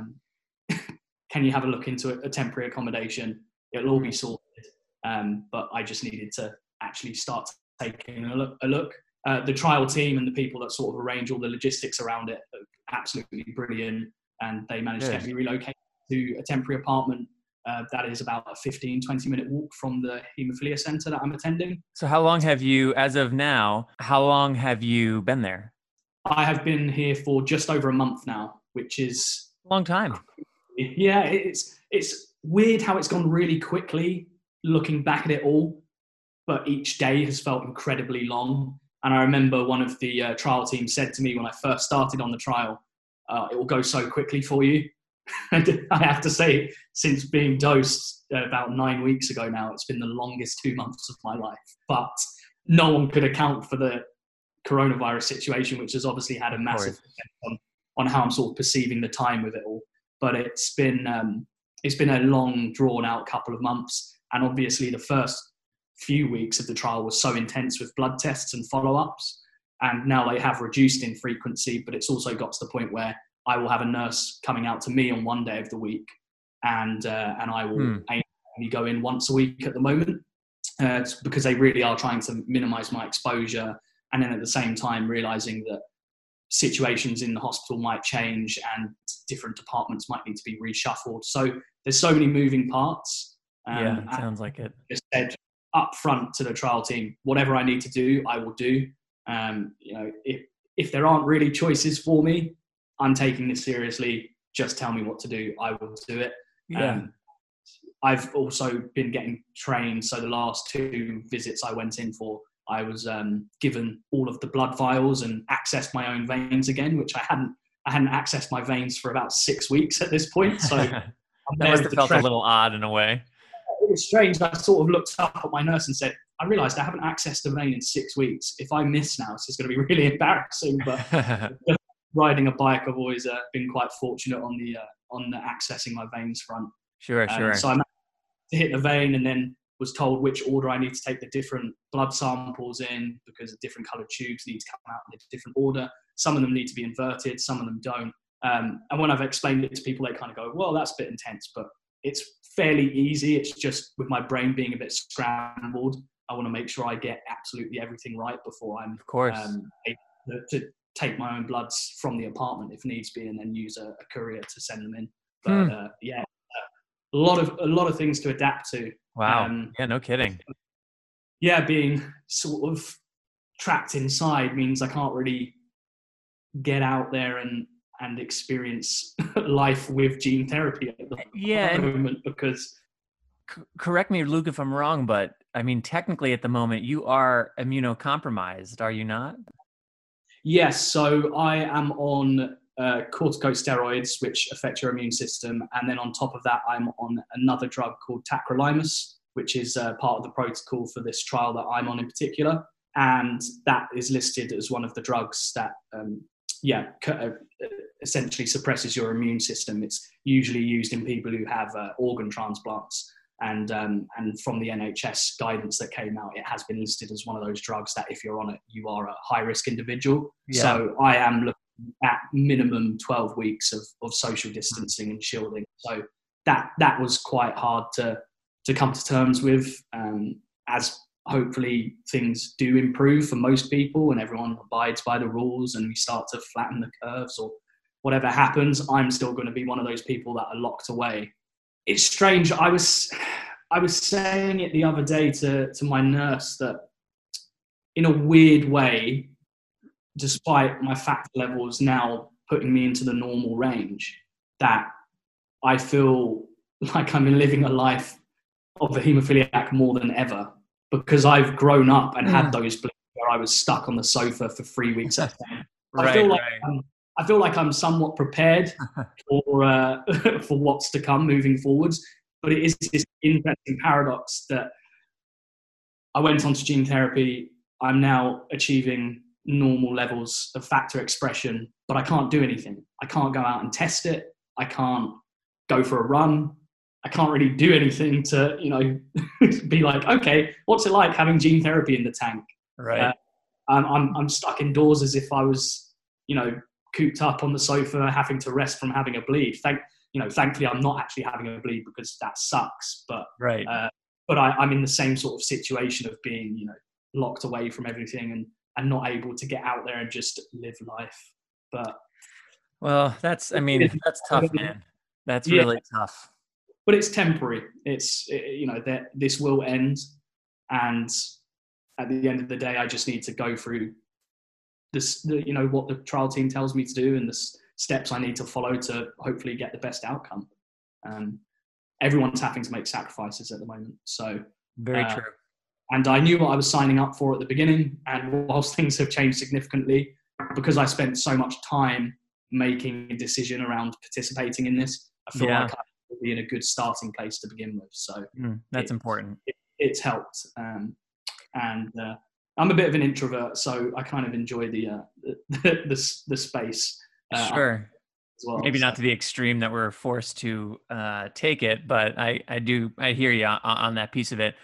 Can you have a look into a temporary accommodation? It'll all be sorted. But I just needed to actually start taking a look. The trial team and the people that sort of arrange all the logistics around it are absolutely brilliant. And they managed to get me relocated to a temporary apartment that is about a 15-20 minute walk from the haemophilia centre that I'm attending. So how long have you, as of now, how long have you been there? I have been here for just over a month now, which is a long time. Yeah, it's weird how it's gone really quickly looking back at it all, but each day has felt incredibly long. And I remember one of the trial team said to me when I first started on the trial, it will go so quickly for you. And I have to say, since being dosed about 9 weeks ago now, it's been the longest 2 months of my life. But no one could account for the coronavirus situation, which has obviously had a massive effect on how I'm sort of perceiving the time with it all. But it's been a long, drawn-out couple of months, and obviously the first few weeks of the trial was so intense with blood tests and follow-ups, and now they have reduced in frequency. But it's also got to the point where I will have a nurse coming out to me on one day of the week, and I will only go in once a week at the moment, because they really are trying to minimise my exposure, and then at the same time realising that situations in the hospital might change and different departments might need to be reshuffled. So there's so many moving parts. Yeah, it sounds like it. Just said up front to the trial team, whatever I need to do, I will do. If there aren't really choices for me, I'm taking this seriously. Just tell me what to do. I will do it. Yeah. I've also been getting trained. So the last 2 visits I went in for, I was given all of the blood vials and accessed my own veins again, which I hadn't accessed my veins for about 6 weeks at this point. So that must have felt a little odd in a way. It was strange. I sort of looked up at my nurse and said, I realised I haven't accessed a vein in 6 weeks. If I miss now, it's just going to be really embarrassing. But riding a bike, I've always been quite fortunate on the accessing my veins front. Sure. So I managed to hit the vein, and then was told which order I need to take the different blood samples in, because the different coloured tubes need to come out in a different order. Some of them need to be inverted, some of them don't. And when I've explained it to people, they kind of go, well, that's a bit intense, but it's fairly easy. It's just with my brain being a bit scrambled, I want to make sure I get absolutely everything right before I'm able to take my own bloods from the apartment if needs be, and then use a courier to send them in. But a lot of things to adapt to. Wow. Yeah, no kidding. Yeah, being sort of trapped inside means I can't really get out there and experience life with gene therapy at the moment, because... Correct me, Luke, if I'm wrong, but I mean, technically at the moment, you are immunocompromised, are you not? Yes, so I am on corticosteroids, which affect your immune system. And then on top of that, I'm on another drug called tacrolimus, which is part of the protocol for this trial that I'm on in particular. And that is listed as one of the drugs that, essentially suppresses your immune system. It's usually used in people who have organ transplants. And from the NHS guidance that came out, it has been listed as one of those drugs that if you're on it, you are a high-risk individual. Yeah. So I am looking at minimum 12 weeks of social distancing and shielding. So that was quite hard to come to terms with, as hopefully things do improve for most people and everyone abides by the rules and we start to flatten the curves or whatever happens. I'm still going to be one of those people that are locked away. It's strange. I was saying it the other day to my nurse that in a weird way, despite my factor levels now putting me into the normal range, that I feel like I'm living a life of a haemophiliac more than ever, because I've grown up and had those blips where I was stuck on the sofa for 3 weeks at a time. I feel like I'm somewhat prepared for what's to come moving forwards. But it is this interesting paradox that I went on to gene therapy. I'm now achieving normal levels of factor expression, but I can't do anything. I can't go out and test it. I can't go for a run. I can't really do anything to, be like, okay, what's it like having gene therapy in the tank? Right. I'm stuck indoors as if I was, cooped up on the sofa, having to rest from having a bleed. Thankfully, I'm not actually having a bleed because that sucks. But right. But I'm in the same sort of situation of being, locked away from everything and not able to get out there and just live life. But that's tough, man. That's really tough. But it's temporary. It's that this will end, and at the end of the day, I just need to go through this, what the trial team tells me to do and the steps I need to follow to hopefully get the best outcome. Everyone's having to make sacrifices at the moment. So very true. And I knew what I was signing up for at the beginning. And whilst things have changed significantly, because I spent so much time making a decision around participating in this, I feel like I will be in a good starting place to begin with. So that's important. It's helped. And I'm a bit of an introvert, so I kind of enjoy the space. Sure. As well, maybe not to the extreme that we're forced to take it, but I hear you on that piece of it.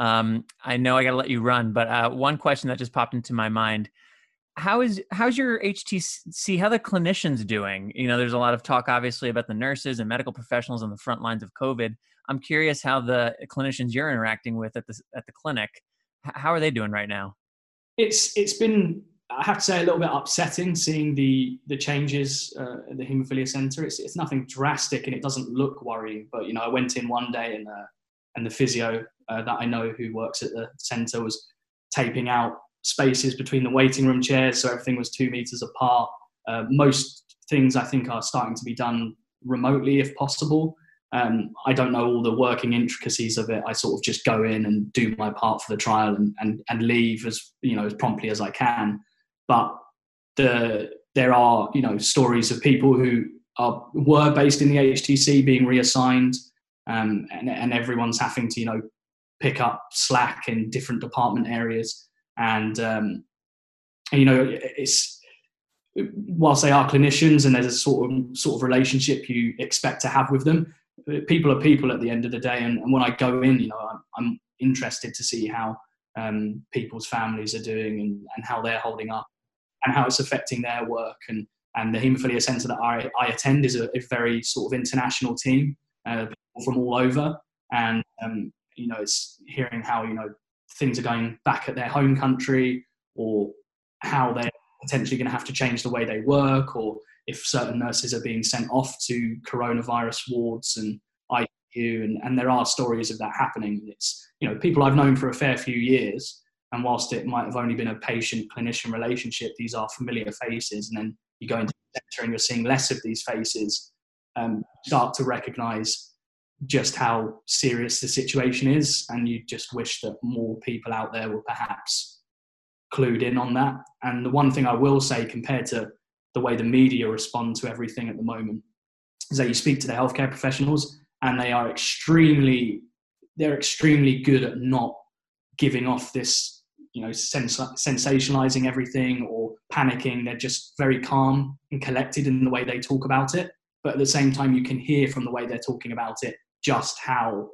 I know I got to let you run, but one question that just popped into my mind: how's your HTC? How the clinicians doing? There's a lot of talk, obviously, about the nurses and medical professionals on the front lines of COVID. I'm curious how the clinicians you're interacting with at the clinic, how are they doing right now? It's been, I have to say, a little bit upsetting seeing the changes at the Haemophilia Centre. It's nothing drastic and it doesn't look worrying. But I went in one day and the physio that I know who works at the centre was taping out spaces between the waiting room chairs, so everything was 2 meters apart. Most things I think are starting to be done remotely if possible. I don't know all the working intricacies of it. I sort of just go in and do my part for the trial and leave as promptly as I can. But there are stories of people who were based in the HTC being reassigned, and everyone's having to pick up slack in different department areas. And it's, whilst they are clinicians and there's a sort of relationship you expect to have with them, people are people at the end of the day. And when I go in, I'm interested to see how people's families are doing and how they're holding up and how it's affecting their work. And the Haemophilia Centre that I attend is a very sort of international team, people from all over. And, it's hearing how, things are going back at their home country, or how they're potentially going to have to change the way they work, or if certain nurses are being sent off to coronavirus wards and ICU, and there are stories of that happening. It's, people I've known for a fair few years, and whilst it might have only been a patient-clinician relationship, these are familiar faces, and then you go into the centre and you're seeing less of these faces, start to recognise just how serious the situation is, and you just wish that more people out there were perhaps clued in on that. And the one thing I will say, compared to the way the media respond to everything at the moment, is that you speak to the healthcare professionals and they are extremely good at not giving off this, sensationalizing everything or panicking. They're just very calm and collected in the way they talk about it. But at the same time, you can hear from the way they're talking about it just how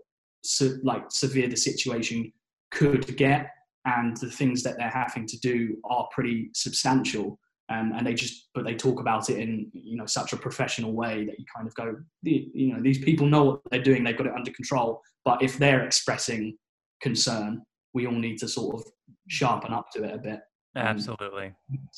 severe the situation could get, and the things that they're having to do are pretty substantial. And they talk about it in such a professional way that you kind of go, these people know what they're doing, they've got it under control. But if they're expressing concern, we all need to sort of sharpen up to it a bit. Absolutely.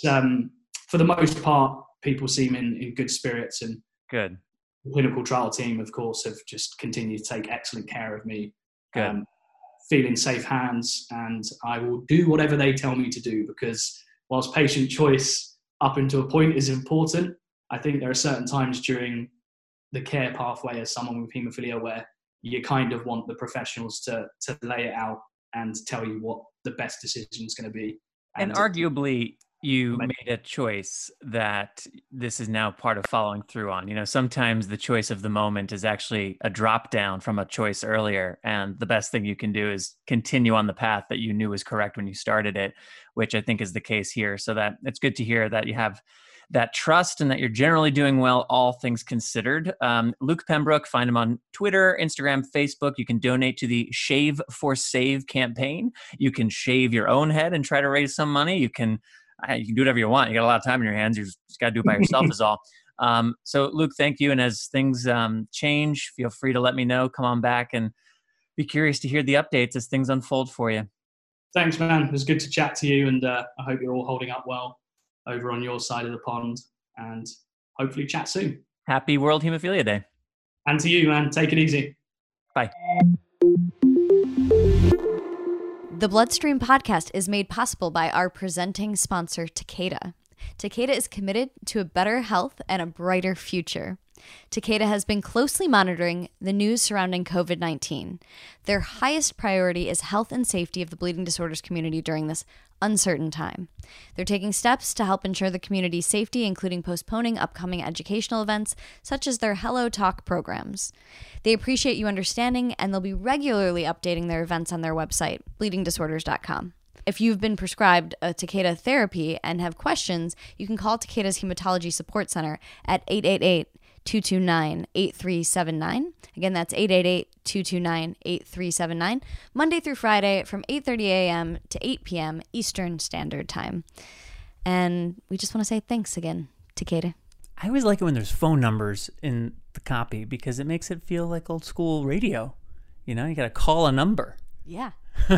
For the most part, people seem in good spirits, and good. The clinical trial team, of course, have just continued to take excellent care of me. Good. Feel in safe hands, and I will do whatever they tell me to do, because whilst patient choice up until a point is important, I think there are certain times during the care pathway as someone with haemophilia where you kind of want the professionals to lay it out and tell you what the best decision is going to be. And arguably, you made a choice that this is now part of following through on. Sometimes the choice of the moment is actually a drop down from a choice earlier. And the best thing you can do is continue on the path that you knew was correct when you started it, which I think is the case here. So that it's good to hear that you have that trust and that you're generally doing well, all things considered. Luke Pembroke, find him on Twitter, Instagram, Facebook. You can donate to the Shave for Save campaign. You can shave your own head and try to raise some money. You can do whatever you want. You got a lot of time in your hands. You just got to do it by yourself is all. So Luke, thank you. And as things change, feel free to let me know. Come on back and be curious to hear the updates as things unfold for you. Thanks, man. It was good to chat to you, and I hope you're all holding up well over on your side of the pond, and hopefully chat soon. Happy World Hemophilia Day. And to you, man. Take it easy. Bye. The Bloodstream podcast is made possible by our presenting sponsor, Takeda. Takeda is committed to a better health and a brighter future. Takeda has been closely monitoring the news surrounding COVID-19. Their highest priority is health and safety of the bleeding disorders community during this uncertain time. They're taking steps to help ensure the community's safety, including postponing upcoming educational events, such as their Hello Talk programs. They appreciate you understanding, and they'll be regularly updating their events on their website, bleedingdisorders.com. If you've been prescribed a Takeda therapy and have questions, you can call Takeda's Hematology Support Center at 888-229-8379. Again, that's 888-229-8379, Monday through Friday from 8:30 a.m. to 8 p.m. Eastern Standard Time. And we just want to say thanks again, Takeda. I always like it when there's phone numbers in the copy because it makes it feel like old school radio. You got to call a number. Yeah.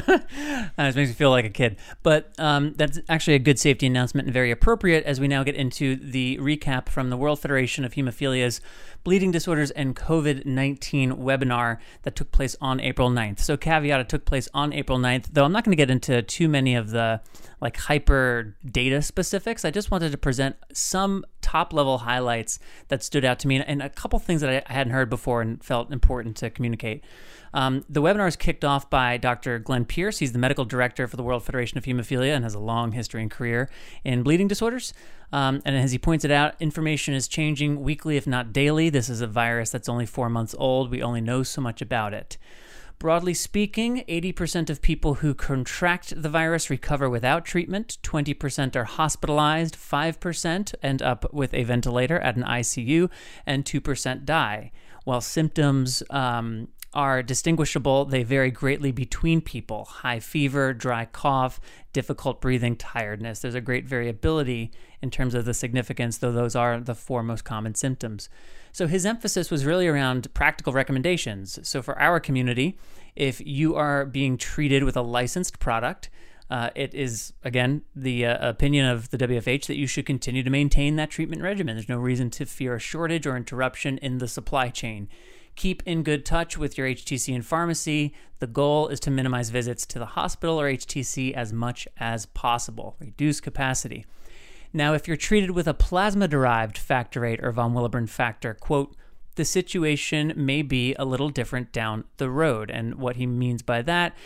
It makes me feel like a kid. But that's actually a good safety announcement and very appropriate as we now get into the recap from the World Federation of Hemophilia's Bleeding Disorders and COVID-19 webinar that took place on April 9th. So caveat, it took place on April 9th, though I'm not going to get into too many of the hyper data specifics. I just wanted to present some top level highlights that stood out to me and a couple things that I hadn't heard before and felt important to communicate. The webinar is kicked off by Dr. Glenn Pierce. He's the medical director for the World Federation of Hemophilia and has a long history and career in bleeding disorders. And as he pointed out, information is changing weekly, if not daily. This is a virus that's only 4 months old. We only know so much about it. Broadly speaking, 80% of people who contract the virus recover without treatment, 20% are hospitalized, 5% end up with a ventilator at an ICU, and 2% die. While symptoms are distinguishable, they vary greatly between people. High fever, dry cough, difficult breathing, tiredness. There's a great variability in terms of the significance, though those are the 4 most common symptoms. So his emphasis was really around practical recommendations. So for our community, if you are being treated with a licensed product, it is, again, the opinion of the WFH that you should continue to maintain that treatment regimen. There's no reason to fear a shortage or interruption in the supply chain. Keep in good touch with your HTC and pharmacy. The goal is to minimize visits to the hospital or HTC as much as possible. Reduce capacity. Now, if you're treated with a plasma-derived factor VIII or von Willebrand factor, quote, the situation may be a little different down the road. And what he means by that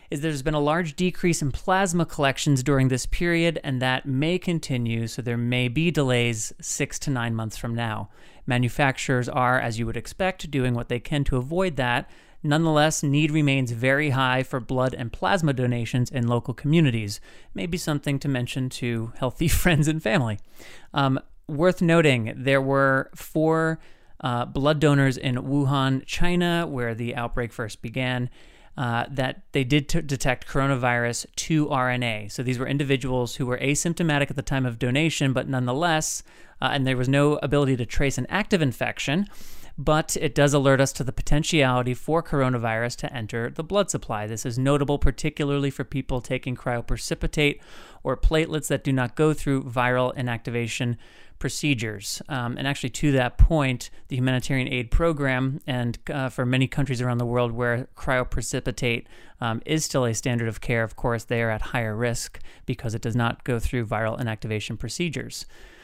is there's been a large decrease in plasma collections during this period, and that may continue, so there may be delays 6 to 9 months from now. Manufacturers are, as you would expect, doing what they can to avoid that. Nonetheless, need remains very high for blood and plasma donations in local communities. Maybe something to mention to healthy friends and family. Worth noting, there were 4 blood donors in Wuhan, China, where the outbreak first began, that they did detect coronavirus 2RNA. So these were individuals who were asymptomatic at the time of donation, but nonetheless, and there was no ability to trace an active infection, but it does alert us to the potentiality for coronavirus to enter the blood supply. This is notable particularly for people taking cryoprecipitate or platelets that do not go through viral inactivation procedures. And actually, to that point, the humanitarian aid program, and for many countries around the world where cryoprecipitate is still a standard of care, of course, they are at higher risk because it does not go through viral inactivation procedures.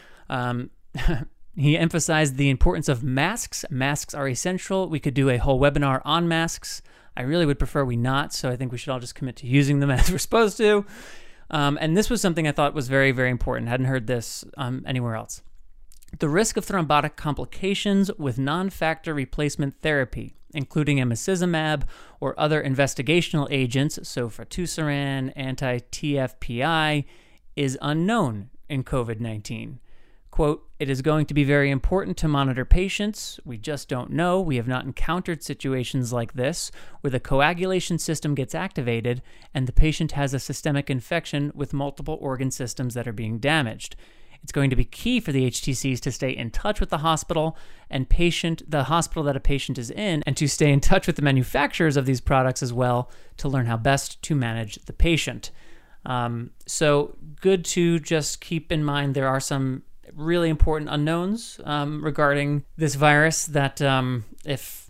He emphasized the importance of masks. Masks are essential. We could do a whole webinar on masks. I really would prefer we not, so I think we should all just commit to using them as we're supposed to. And this was something I thought was very, very important. I hadn't heard this anywhere else. The risk of thrombotic complications with non-factor replacement therapy, including emicizumab or other investigational agents, so fitusiran, anti-TFPI, is unknown in COVID-19. Quote, "It is going to be very important to monitor patients. We just don't know. We have not encountered situations like this where the coagulation system gets activated and the patient has a systemic infection with multiple organ systems that are being damaged. It's going to be key for the HTCs to stay in touch with the hospital and the hospital that a patient is in, and to stay in touch with the manufacturers of these products as well to learn how best to manage the patient." So good to just keep in mind there are some really important unknowns regarding this virus that if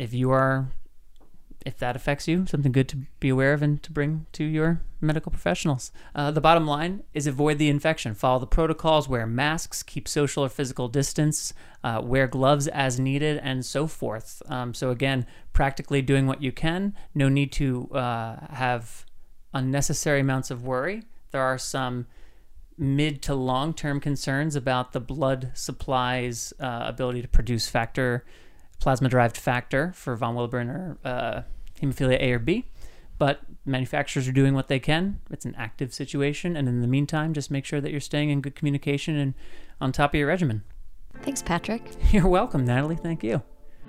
that affects you, something good to be aware of and to bring to your medical professionals. The bottom line is avoid the infection. Follow the protocols, wear masks, keep social or physical distance, wear gloves as needed, and so forth. So again, practically doing what you can. No need to have unnecessary amounts of worry. There are some mid to long-term concerns about the blood supply's ability to produce plasma-derived factor for von Willebrand or hemophilia A or B, but manufacturers are doing what they can. It's an active situation, and in the meantime, just make sure that you're staying in good communication and on top of your regimen. Thanks, Patrick. You're welcome, Natalie. Thank you.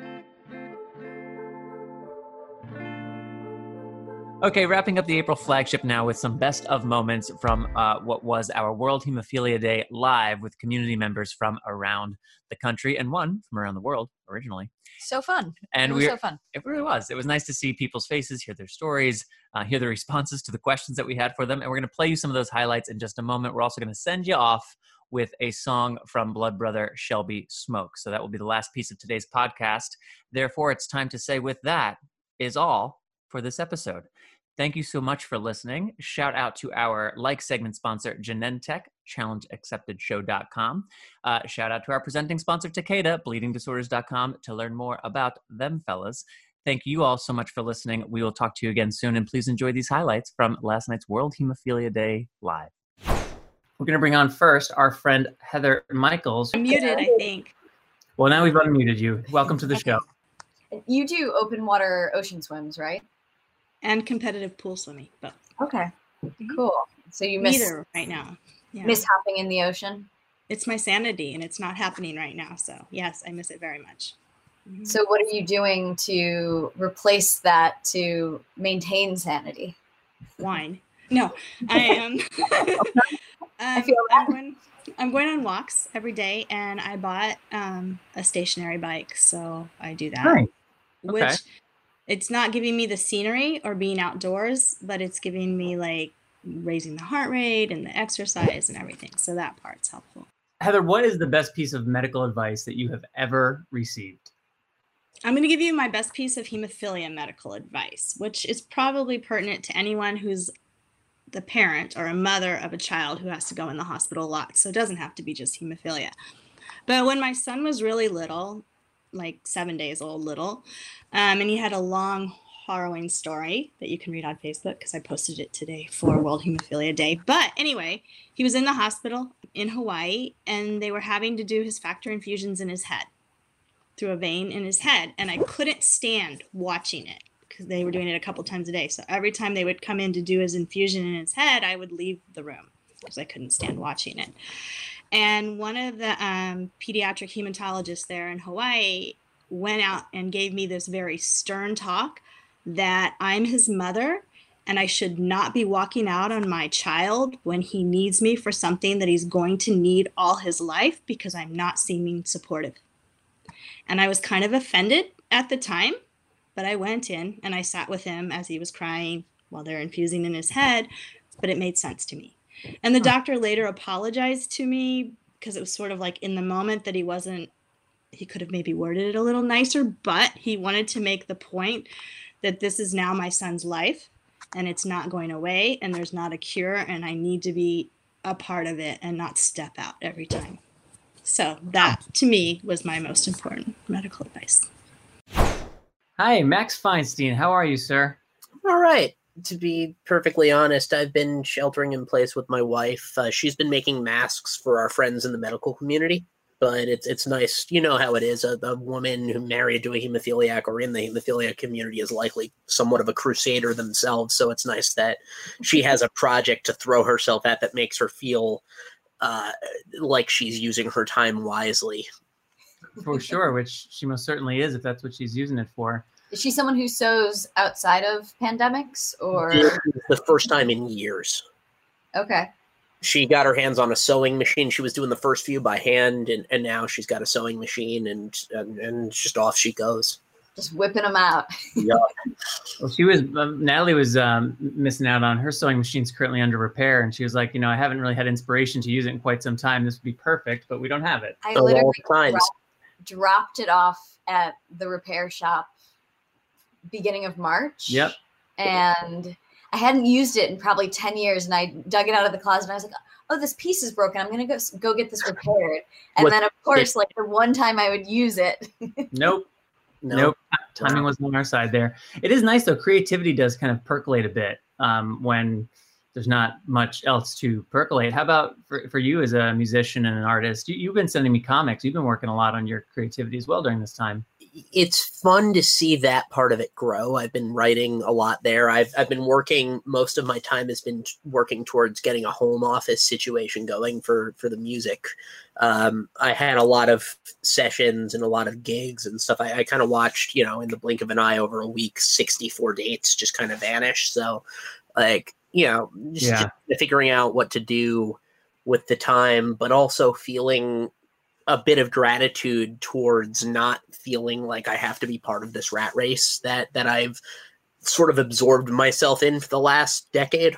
Okay, wrapping up the April flagship now with some best of moments from what was our World Hemophilia Day live with community members from around the country and one from around the world originally. So fun. And it was so fun. It really was. It was nice to see people's faces, hear their stories, hear the responses to the questions that we had for them. And we're going to play you some of those highlights in just a moment. We're also going to send you off with a song from blood brother Shelby Smoke. So that will be the last piece of today's podcast. Therefore, it's time to say with that is all for this episode. Thank you so much for listening. Shout out to our segment sponsor, Genentech, challengeacceptedshow.com. Shout out to our presenting sponsor, Takeda, bleedingdisorders.com, to learn more about them fellas. Thank you all so much for listening. We will talk to you again soon, and please enjoy these highlights from last night's World Hemophilia Day live. We're going to bring on first our friend Heather Michaels. I'm muted, I think. Well, now we've unmuted you. Welcome to the show. You do open water ocean swims, right? And competitive pool swimming, both. Okay, cool. So you miss neither right now. Yeah. Miss hopping in the ocean? It's my sanity, and it's not happening right now. So yes, I miss it very much. Mm-hmm. So what are you doing to replace that to maintain sanity? Wine. No, I am. I feel that. I'm going on walks every day, and I bought a stationary bike, so I do that. Nice. Okay. Which it's not giving me the scenery or being outdoors, but it's giving me raising the heart rate and the exercise and everything. So that part's helpful. Heather, what is the best piece of medical advice that you have ever received? I'm going to give you my best piece of hemophilia medical advice, which is probably pertinent to anyone who's the parent or a mother of a child who has to go in the hospital a lot. So it doesn't have to be just hemophilia. But when my son was really little, 7 days old, and he had a long, harrowing story that you can read on Facebook because I posted it today for World Hemophilia Day. But anyway, he was in the hospital in Hawaii, and they were having to do his factor infusions in his head through a vein in his head. And I couldn't stand watching it because they were doing it a couple times a day. So every time they would come in to do his infusion in his head, I would leave the room because I couldn't stand watching it. And one of the pediatric hematologists there in Hawaii went out and gave me this very stern talk that I'm his mother and I should not be walking out on my child when he needs me for something that he's going to need all his life because I'm not seeming supportive. And I was kind of offended at the time, but I went in and I sat with him as he was crying while they're infusing in his head, but it made sense to me. And the doctor later apologized to me because it was sort of like in the moment that he could have maybe worded it a little nicer, but he wanted to make the point that this is now my son's life and it's not going away and there's not a cure and I need to be a part of it and not step out every time. So that to me was my most important medical advice. Hi, Max Feinstein. How are you, sir? All right. To be perfectly honest, I've been sheltering in place with my wife. She's been making masks for our friends in the medical community. But it's nice. You know how it is. A woman who married to a hemophiliac or in the hemophilia community is likely somewhat of a crusader themselves. So it's nice that she has a project to throw herself at that makes her feel like she's using her time wisely. For sure, which she most certainly is if that's what she's using it for. Is she someone who sews outside of pandemics, or? This is the first time in years. Okay. She got her hands on a sewing machine. She was doing the first few by hand, and now she's got a sewing machine, and just off she goes. Just whipping them out. Yeah. Well, she was Natalie was missing out on her sewing machine's currently under repair, and she was like, I haven't really had inspiration to use it in quite some time. This would be perfect, but we don't have it. I literally dropped it off at the repair shop beginning of March. Yep. And I hadn't used it in probably 10 years, and I dug it out of the closet, and I was like, oh, this piece is broken. I'm going to go get this repaired. And then, of course, like the one time I would use it. Nope. Timing wasn't on our side there. It is nice, though. Creativity does kind of percolate a bit when there's not much else to percolate. How about for you as a musician and an artist? You've been sending me comics. You've been working a lot on your creativity as well during this time. It's fun to see that part of it grow. I've been writing a lot there. I've been working, most of my time has been working towards getting a home office situation going for the music. I had a lot of sessions and a lot of gigs and stuff. I kind of watched, in the blink of an eye over a week, 64 dates just kind of vanish. So just figuring out what to do with the time, but also feeling a bit of gratitude towards not feeling like I have to be part of this rat race that I've sort of absorbed myself in for the last decade.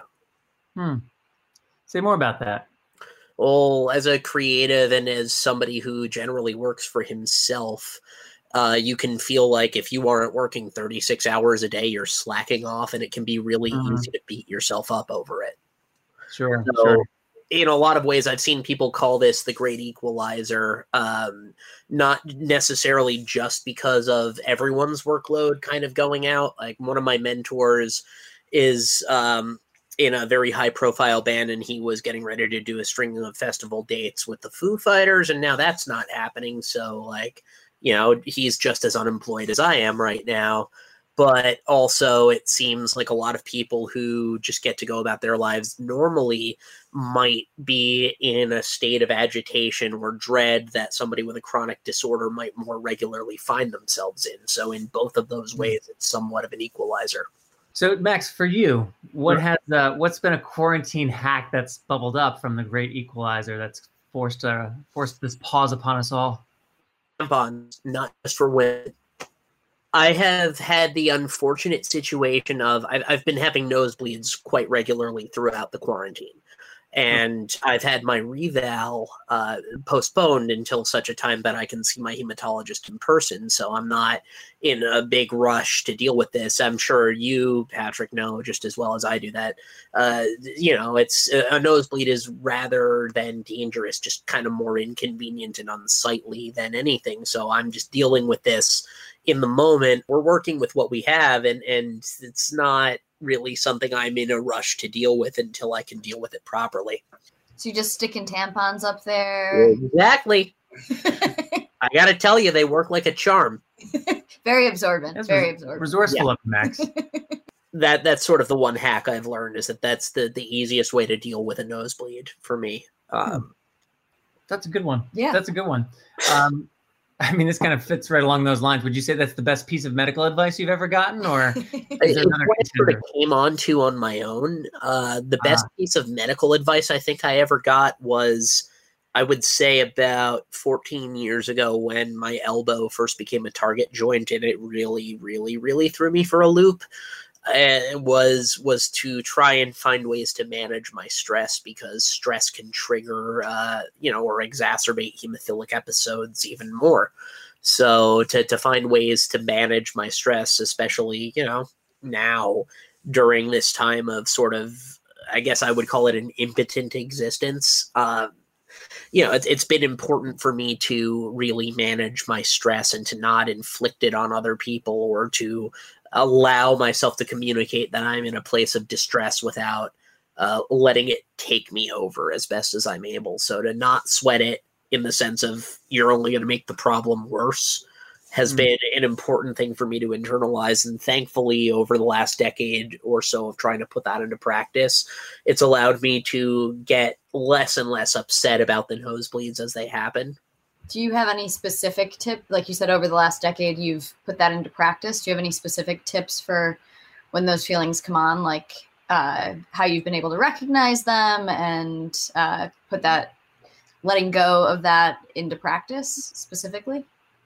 Say more about that. Well, as a creative and as somebody who generally works for himself, you can feel like if you aren't working 36 hours a day, you're slacking off, and it can be really easy to beat yourself up over it. Sure. In a lot of ways, I've seen people call this the great equalizer, not necessarily just because of everyone's workload kind of going out. Like one of my mentors is in a very high profile band, and he was getting ready to do a string of festival dates with the Foo Fighters, and now that's not happening. So he's just as unemployed as I am right now. But also it seems like a lot of people who just get to go about their lives normally might be in a state of agitation or dread that somebody with a chronic disorder might more regularly find themselves in. So in both of those ways, it's somewhat of an equalizer. So Max, for you, what's been a quarantine hack that's bubbled up from the great equalizer that's forced this pause upon us all? Tampons, not just for women. I have had the unfortunate situation of I've been having nosebleeds quite regularly throughout the quarantine. And I've had my reval postponed until such a time that I can see my hematologist in person. So I'm not in a big rush to deal with this. I'm sure you, Patrick, know just as well as I do that, it's a nosebleed is rather than dangerous, just kind of more inconvenient and unsightly than anything. So I'm just dealing with this in the moment, we're working with what we have, and it's not really something I'm in a rush to deal with until I can deal with it properly. So you just sticking tampons up there? Exactly. I got to tell you, they work like a charm. Very absorbent. Very absorbent. Resourceful up, Max. That's sort of the one hack I've learned, is that's the easiest way to deal with a nosebleed for me. That's a good one. Yeah. That's a good one. I mean, this kind of fits right along those lines. Would you say that's the best piece of medical advice you've ever gotten, or is there another what I sort of came onto on my own? The best piece of medical advice I think I ever got was, I would say, about 14 years ago, when my elbow first became a target joint, and it really, really, really threw me for a loop. Was to try and find ways to manage my stress, because stress can trigger, or exacerbate hemophilic episodes even more. So to find ways to manage my stress, especially, now during this time of sort of, I guess I would call it an impotent existence. It's been important for me to really manage my stress and to not inflict it on other people, or to allow myself to communicate that I'm in a place of distress without letting it take me over as best as I'm able. So to not sweat it in the sense of you're only going to make the problem worse has been an important thing for me to internalize. And thankfully, over the last decade or so of trying to put that into practice, it's allowed me to get less and less upset about the nosebleeds as they happen. Do you have any specific tip? Like you said, over the last decade, you've put that into practice. Do you have any specific tips for when those feelings come on, like how you've been able to recognize them and put that, letting go of that into practice specifically?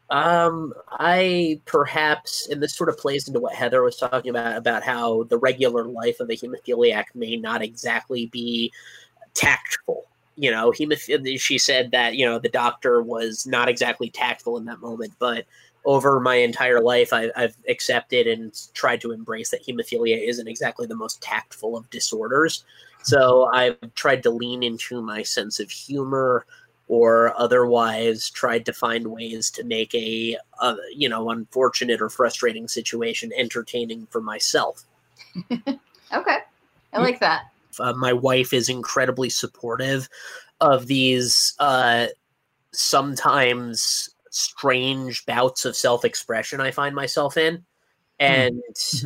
I perhaps, and this sort of plays into what Heather was talking about how the regular life of a hemophiliac may not exactly be tactful. She said that, the doctor was not exactly tactful in that moment, but over my entire life, I've accepted and tried to embrace that hemophilia isn't exactly the most tactful of disorders. So I've tried to lean into my sense of humor, or otherwise tried to find ways to make a unfortunate or frustrating situation entertaining for myself. Okay. I like that. My wife is incredibly supportive of these sometimes strange bouts of self-expression I find myself in. And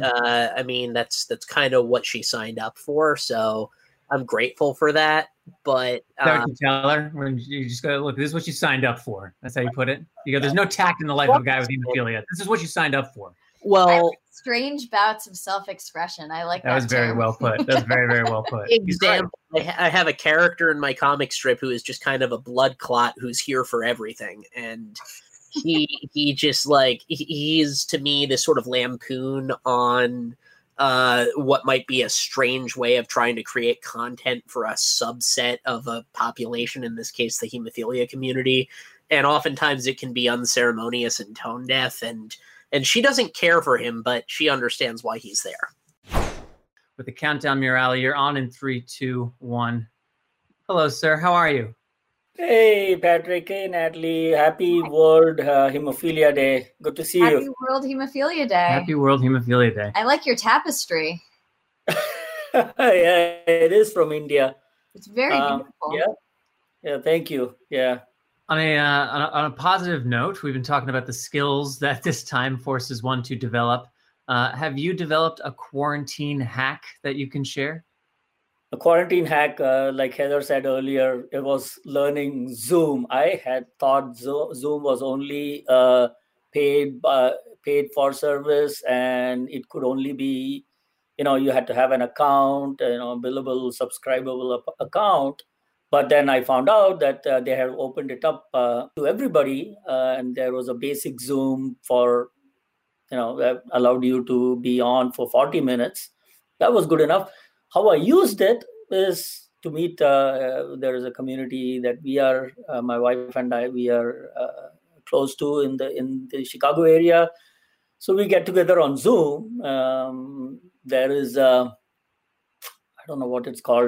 that's kind of what she signed up for. So I'm grateful for that. But what you tell her when you just go, look, this is what you signed up for. That's how you put it. You go, there's no tact in the life of a guy with hemophilia. This is what you signed up for. Well, strange bouts of self-expression. I like that. That was very well put. That's very, very well put. Example, I have a character in my comic strip who is just kind of a blood clot who's here for everything. And he just he's to me this sort of lampoon on what might be a strange way of trying to create content for a subset of a population, in this case, the hemophilia community. And oftentimes it can be unceremonious and tone deaf, and she doesn't care for him, but she understands why he's there. With the countdown, Murali, you're on in 3, 2, 1. Hello, sir. How are you? Hey, Patrick. Hey, Natalie. Happy World Hemophilia Day. Good to see you. Happy World Hemophilia Day. Happy World Hemophilia Day. I like your tapestry. Yeah, it is from India. It's very beautiful. Yeah. Thank you. Yeah. On a positive note, we've been talking about the skills that this time forces one to develop. Have you developed a quarantine hack that you can share? A quarantine hack, like Heather said earlier, it was learning Zoom. I had thought Zoom was only paid for service, and it could only be, you had to have an account, billable, subscribable account. But then I found out that they have opened it up to everybody, and there was a basic Zoom for, that allowed you to be on for 40 minutes. That was good enough. How I used it is to meet, there is a community that we are, my wife and I, we are close to in the Chicago area. So we get together on Zoom. There is, I don't know what it's called.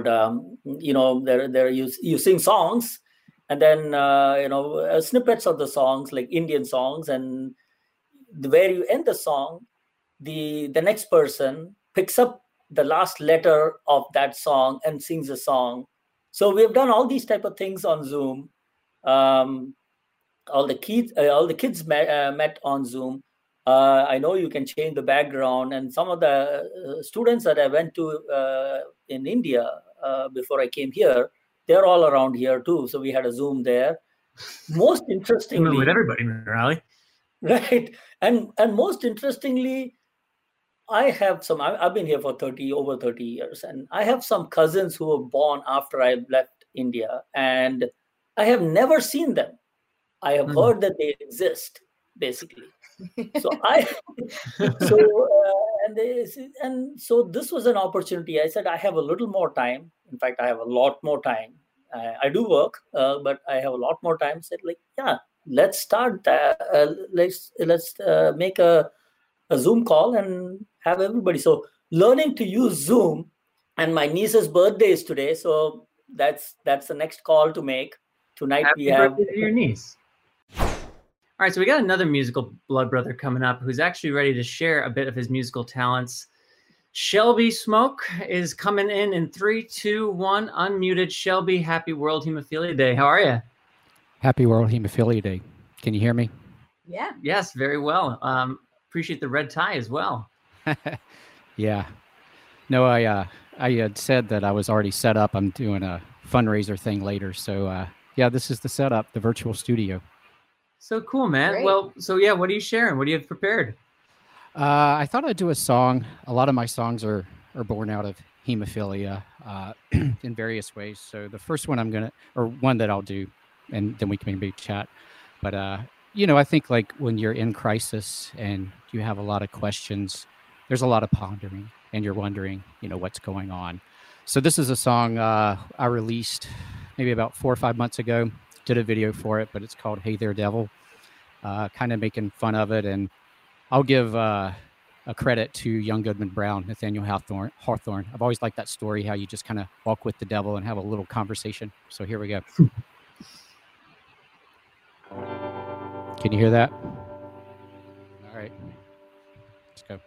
You sing songs, and then snippets of the songs, like Indian songs, and where you end the song, the next person picks up the last letter of that song and sings a song. So we have done all these type of things on Zoom. All the kids met on Zoom. I know you can change the background, and some of the students that I went to in India before I came here, they're all around here too. So we had a Zoom there. Most interestingly, with everybody, Murali. Right, and most interestingly, I've been here for over 30 years, and I have some cousins who were born after I left India, and I have never seen them. I have heard that they exist, basically. So so this was an opportunity. I said I have a little more time. In fact, I have a lot more time. I do work, but I have a lot more time. Said let's start. Let's make a Zoom call and have everybody. So learning to use Zoom, and my niece's birthday is today, so that's the next call to make. Tonight Happy we have birthday to your niece. All right, so we got another musical blood brother coming up who's actually ready to share a bit of his musical talents. Shelby Smoke is coming in 3, 2, 1, unmuted. Shelby, happy World Hemophilia Day. How are you? Happy World Hemophilia Day. Can you hear me? Yeah. Yes, very well. Appreciate the red tie as well. Yeah. No, I had said that I was already set up. I'm doing a fundraiser thing later. So, yeah, this is the setup, the virtual studio. So cool, man. Great. Well, so yeah, what are you sharing? What do you have prepared? I thought I'd do a song. A lot of my songs are born out of hemophilia in various ways. So the first one one that I'll do, and then we can maybe chat. But, I think like when you're in crisis and you have a lot of questions, there's a lot of pondering and you're wondering, what's going on. So this is a song I released maybe about 4 or 5 months ago. Did a video for it, but it's called Hey There Devil, kind of making fun of it. And I'll give a credit to young Goodman Brown, Nathaniel Hawthorne. I've always liked that story, how you just kind of walk with the devil and have a little conversation. So here we go. Can you hear that? All right, let's go.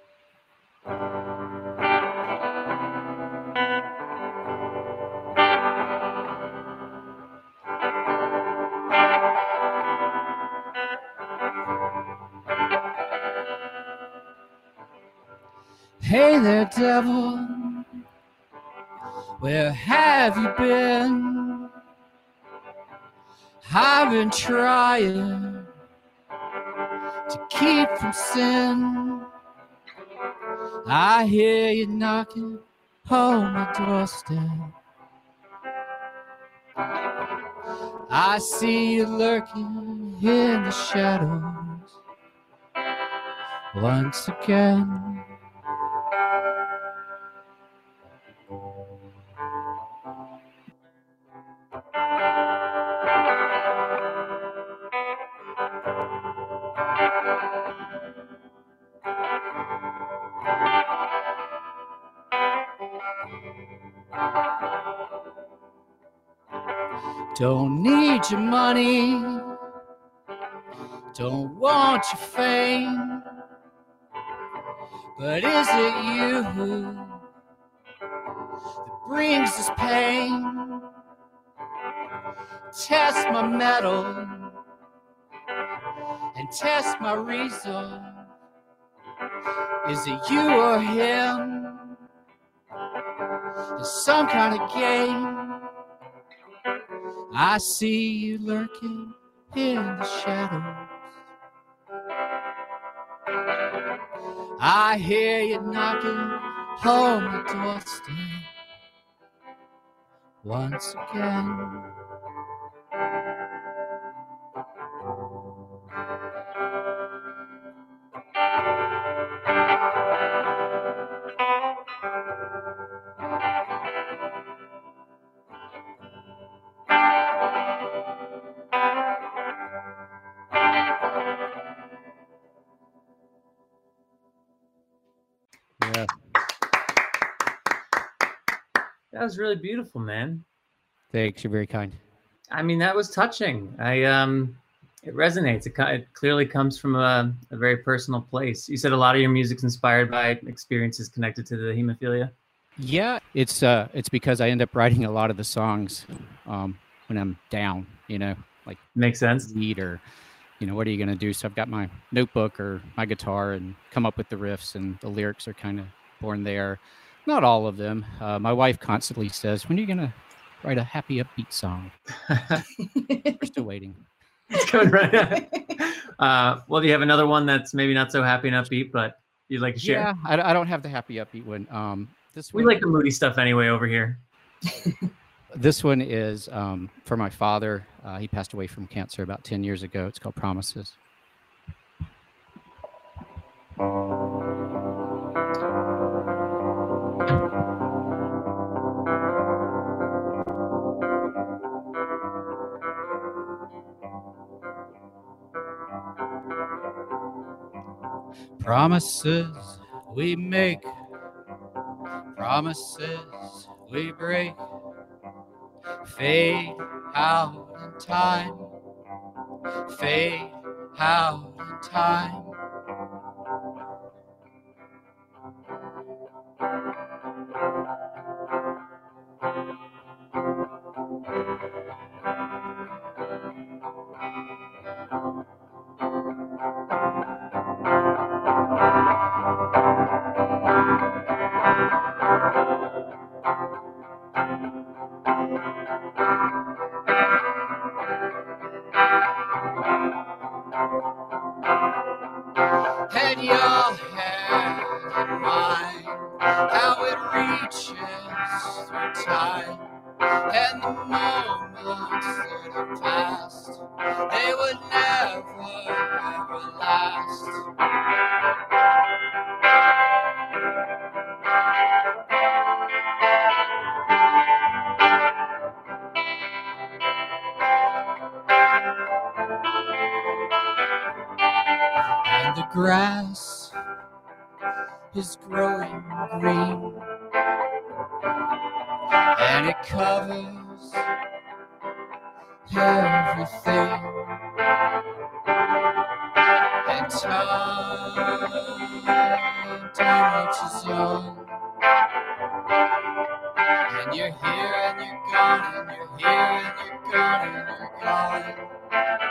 Hey there, devil, where have you been? I've been trying to keep from sin. I hear you knocking on my doorstep. I see you lurking in the shadows once again. Don't need your money, don't want your fame, but is it you that brings this pain? Test my metal and test my reason. Is it you or him? It's some kind of game. I see you lurking in the shadows. I hear you knocking on my doorstep once again. Yeah. That was really beautiful, man. Thanks. You're very kind. I mean, that was touching. It resonates. It clearly comes from a very personal place. You said a lot of your music's inspired by experiences connected to the hemophilia. Yeah, it's because I end up writing a lot of the songs when I'm down, like makes sense. Or, what are you going to do? So I've got my notebook or my guitar and come up with the riffs, and the lyrics are kind of born there. Not all of them. My wife constantly says, when are you going to write a happy, upbeat song? We're still waiting. It's coming right up. Well, do you have another one that's maybe not so happy and upbeat, but you'd like to share? Yeah, I don't have the happy, upbeat one. We like the moody stuff anyway over here. This one is for my father. He passed away from cancer about 10 years ago. It's called Promises. Promises we make, promises we break, fade out in time, fade out in time. And your hand in mine, how it reaches through time, and the moments that have passed, they would never, ever last. And the grass is growing green, and it covers everything, and time marches on, and you're here and you're gone, and you're here and you're gone, and you're gone.